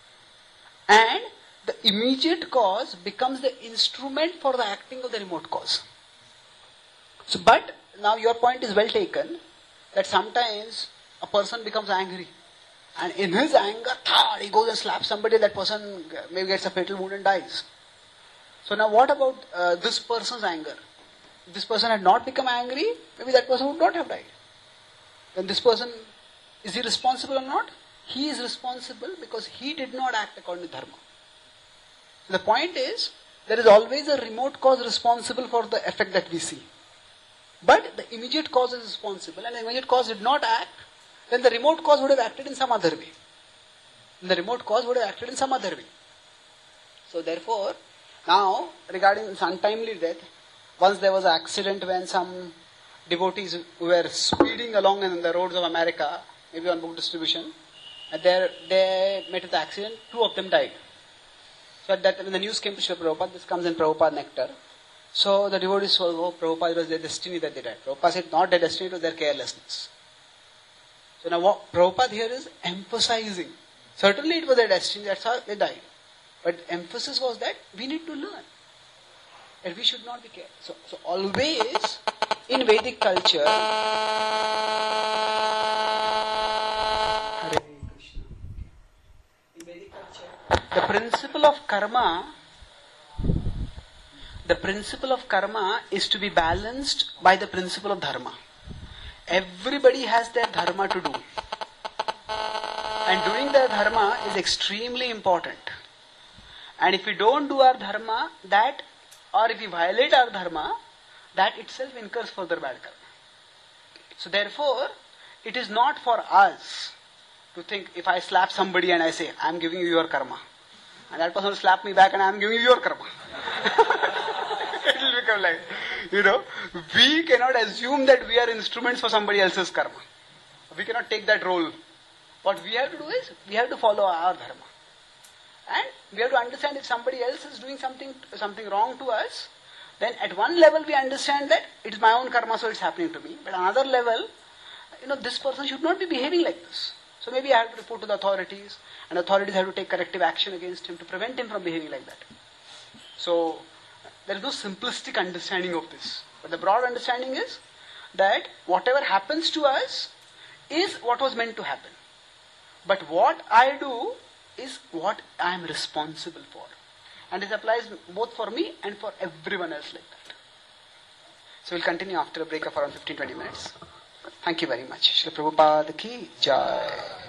And the immediate cause becomes the instrument for the acting of the remote cause. So, but now your point is well taken, that sometimes a person becomes angry. And in his anger, he goes and slaps somebody, that person maybe gets a fatal wound and dies. So now what about this person's anger? If this person had not become angry, maybe that person would not have died. Then this person, is he responsible or not? He is responsible because he did not act according to dharma. So the point is, there is always a remote cause responsible for the effect that we see. But the immediate cause is responsible, and the immediate cause did not act, then the remote cause would have acted in some other way. The remote cause would have acted in some other way. So therefore, now regarding this untimely death, once there was an accident when some devotees who were speeding along in the roads of America, maybe on book distribution, and they met with the accident, 2 of them died. So that when the news came to Srila Prabhupada, this comes in Prabhupada Nectar. So the devotees told, oh, Prabhupada, it was their destiny that they died. Prabhupada said, not their destiny, it was their carelessness. So now what Prabhupada here is emphasizing. Certainly it was their destiny, that's how they died. But emphasis was that we need to learn. That we should not be careless. So always in Vedic culture, Hare Krishna. In Vedic culture, the principle of karma is to be balanced by the principle of dharma. Everybody has their dharma to do. And doing their dharma is extremely important. And if we don't do our dharma, or if we violate our dharma, that itself incurs further bad karma. So therefore, it is not for us to think, if I slap somebody and I say, I am giving you your karma, and that person will slap me back and I am giving you your karma. It will become like, we cannot assume that we are instruments for somebody else's karma. We cannot take that role. What we have to do is, we have to follow our dharma. And we have to understand if somebody else is doing something wrong to us, then at one level we understand that it is my own karma, so it's happening to me. But another level, this person should not be behaving like this. So maybe I have to report to the authorities, and authorities have to take corrective action against him to prevent him from behaving like that. So there is no simplistic understanding of this. But the broad understanding is that whatever happens to us is what was meant to happen. But what I do is what I am responsible for. And this applies both for me and for everyone else like that. So we'll continue after a break of around 15-20 minutes. Thank you very much. Srila Prabhupada ki Jai.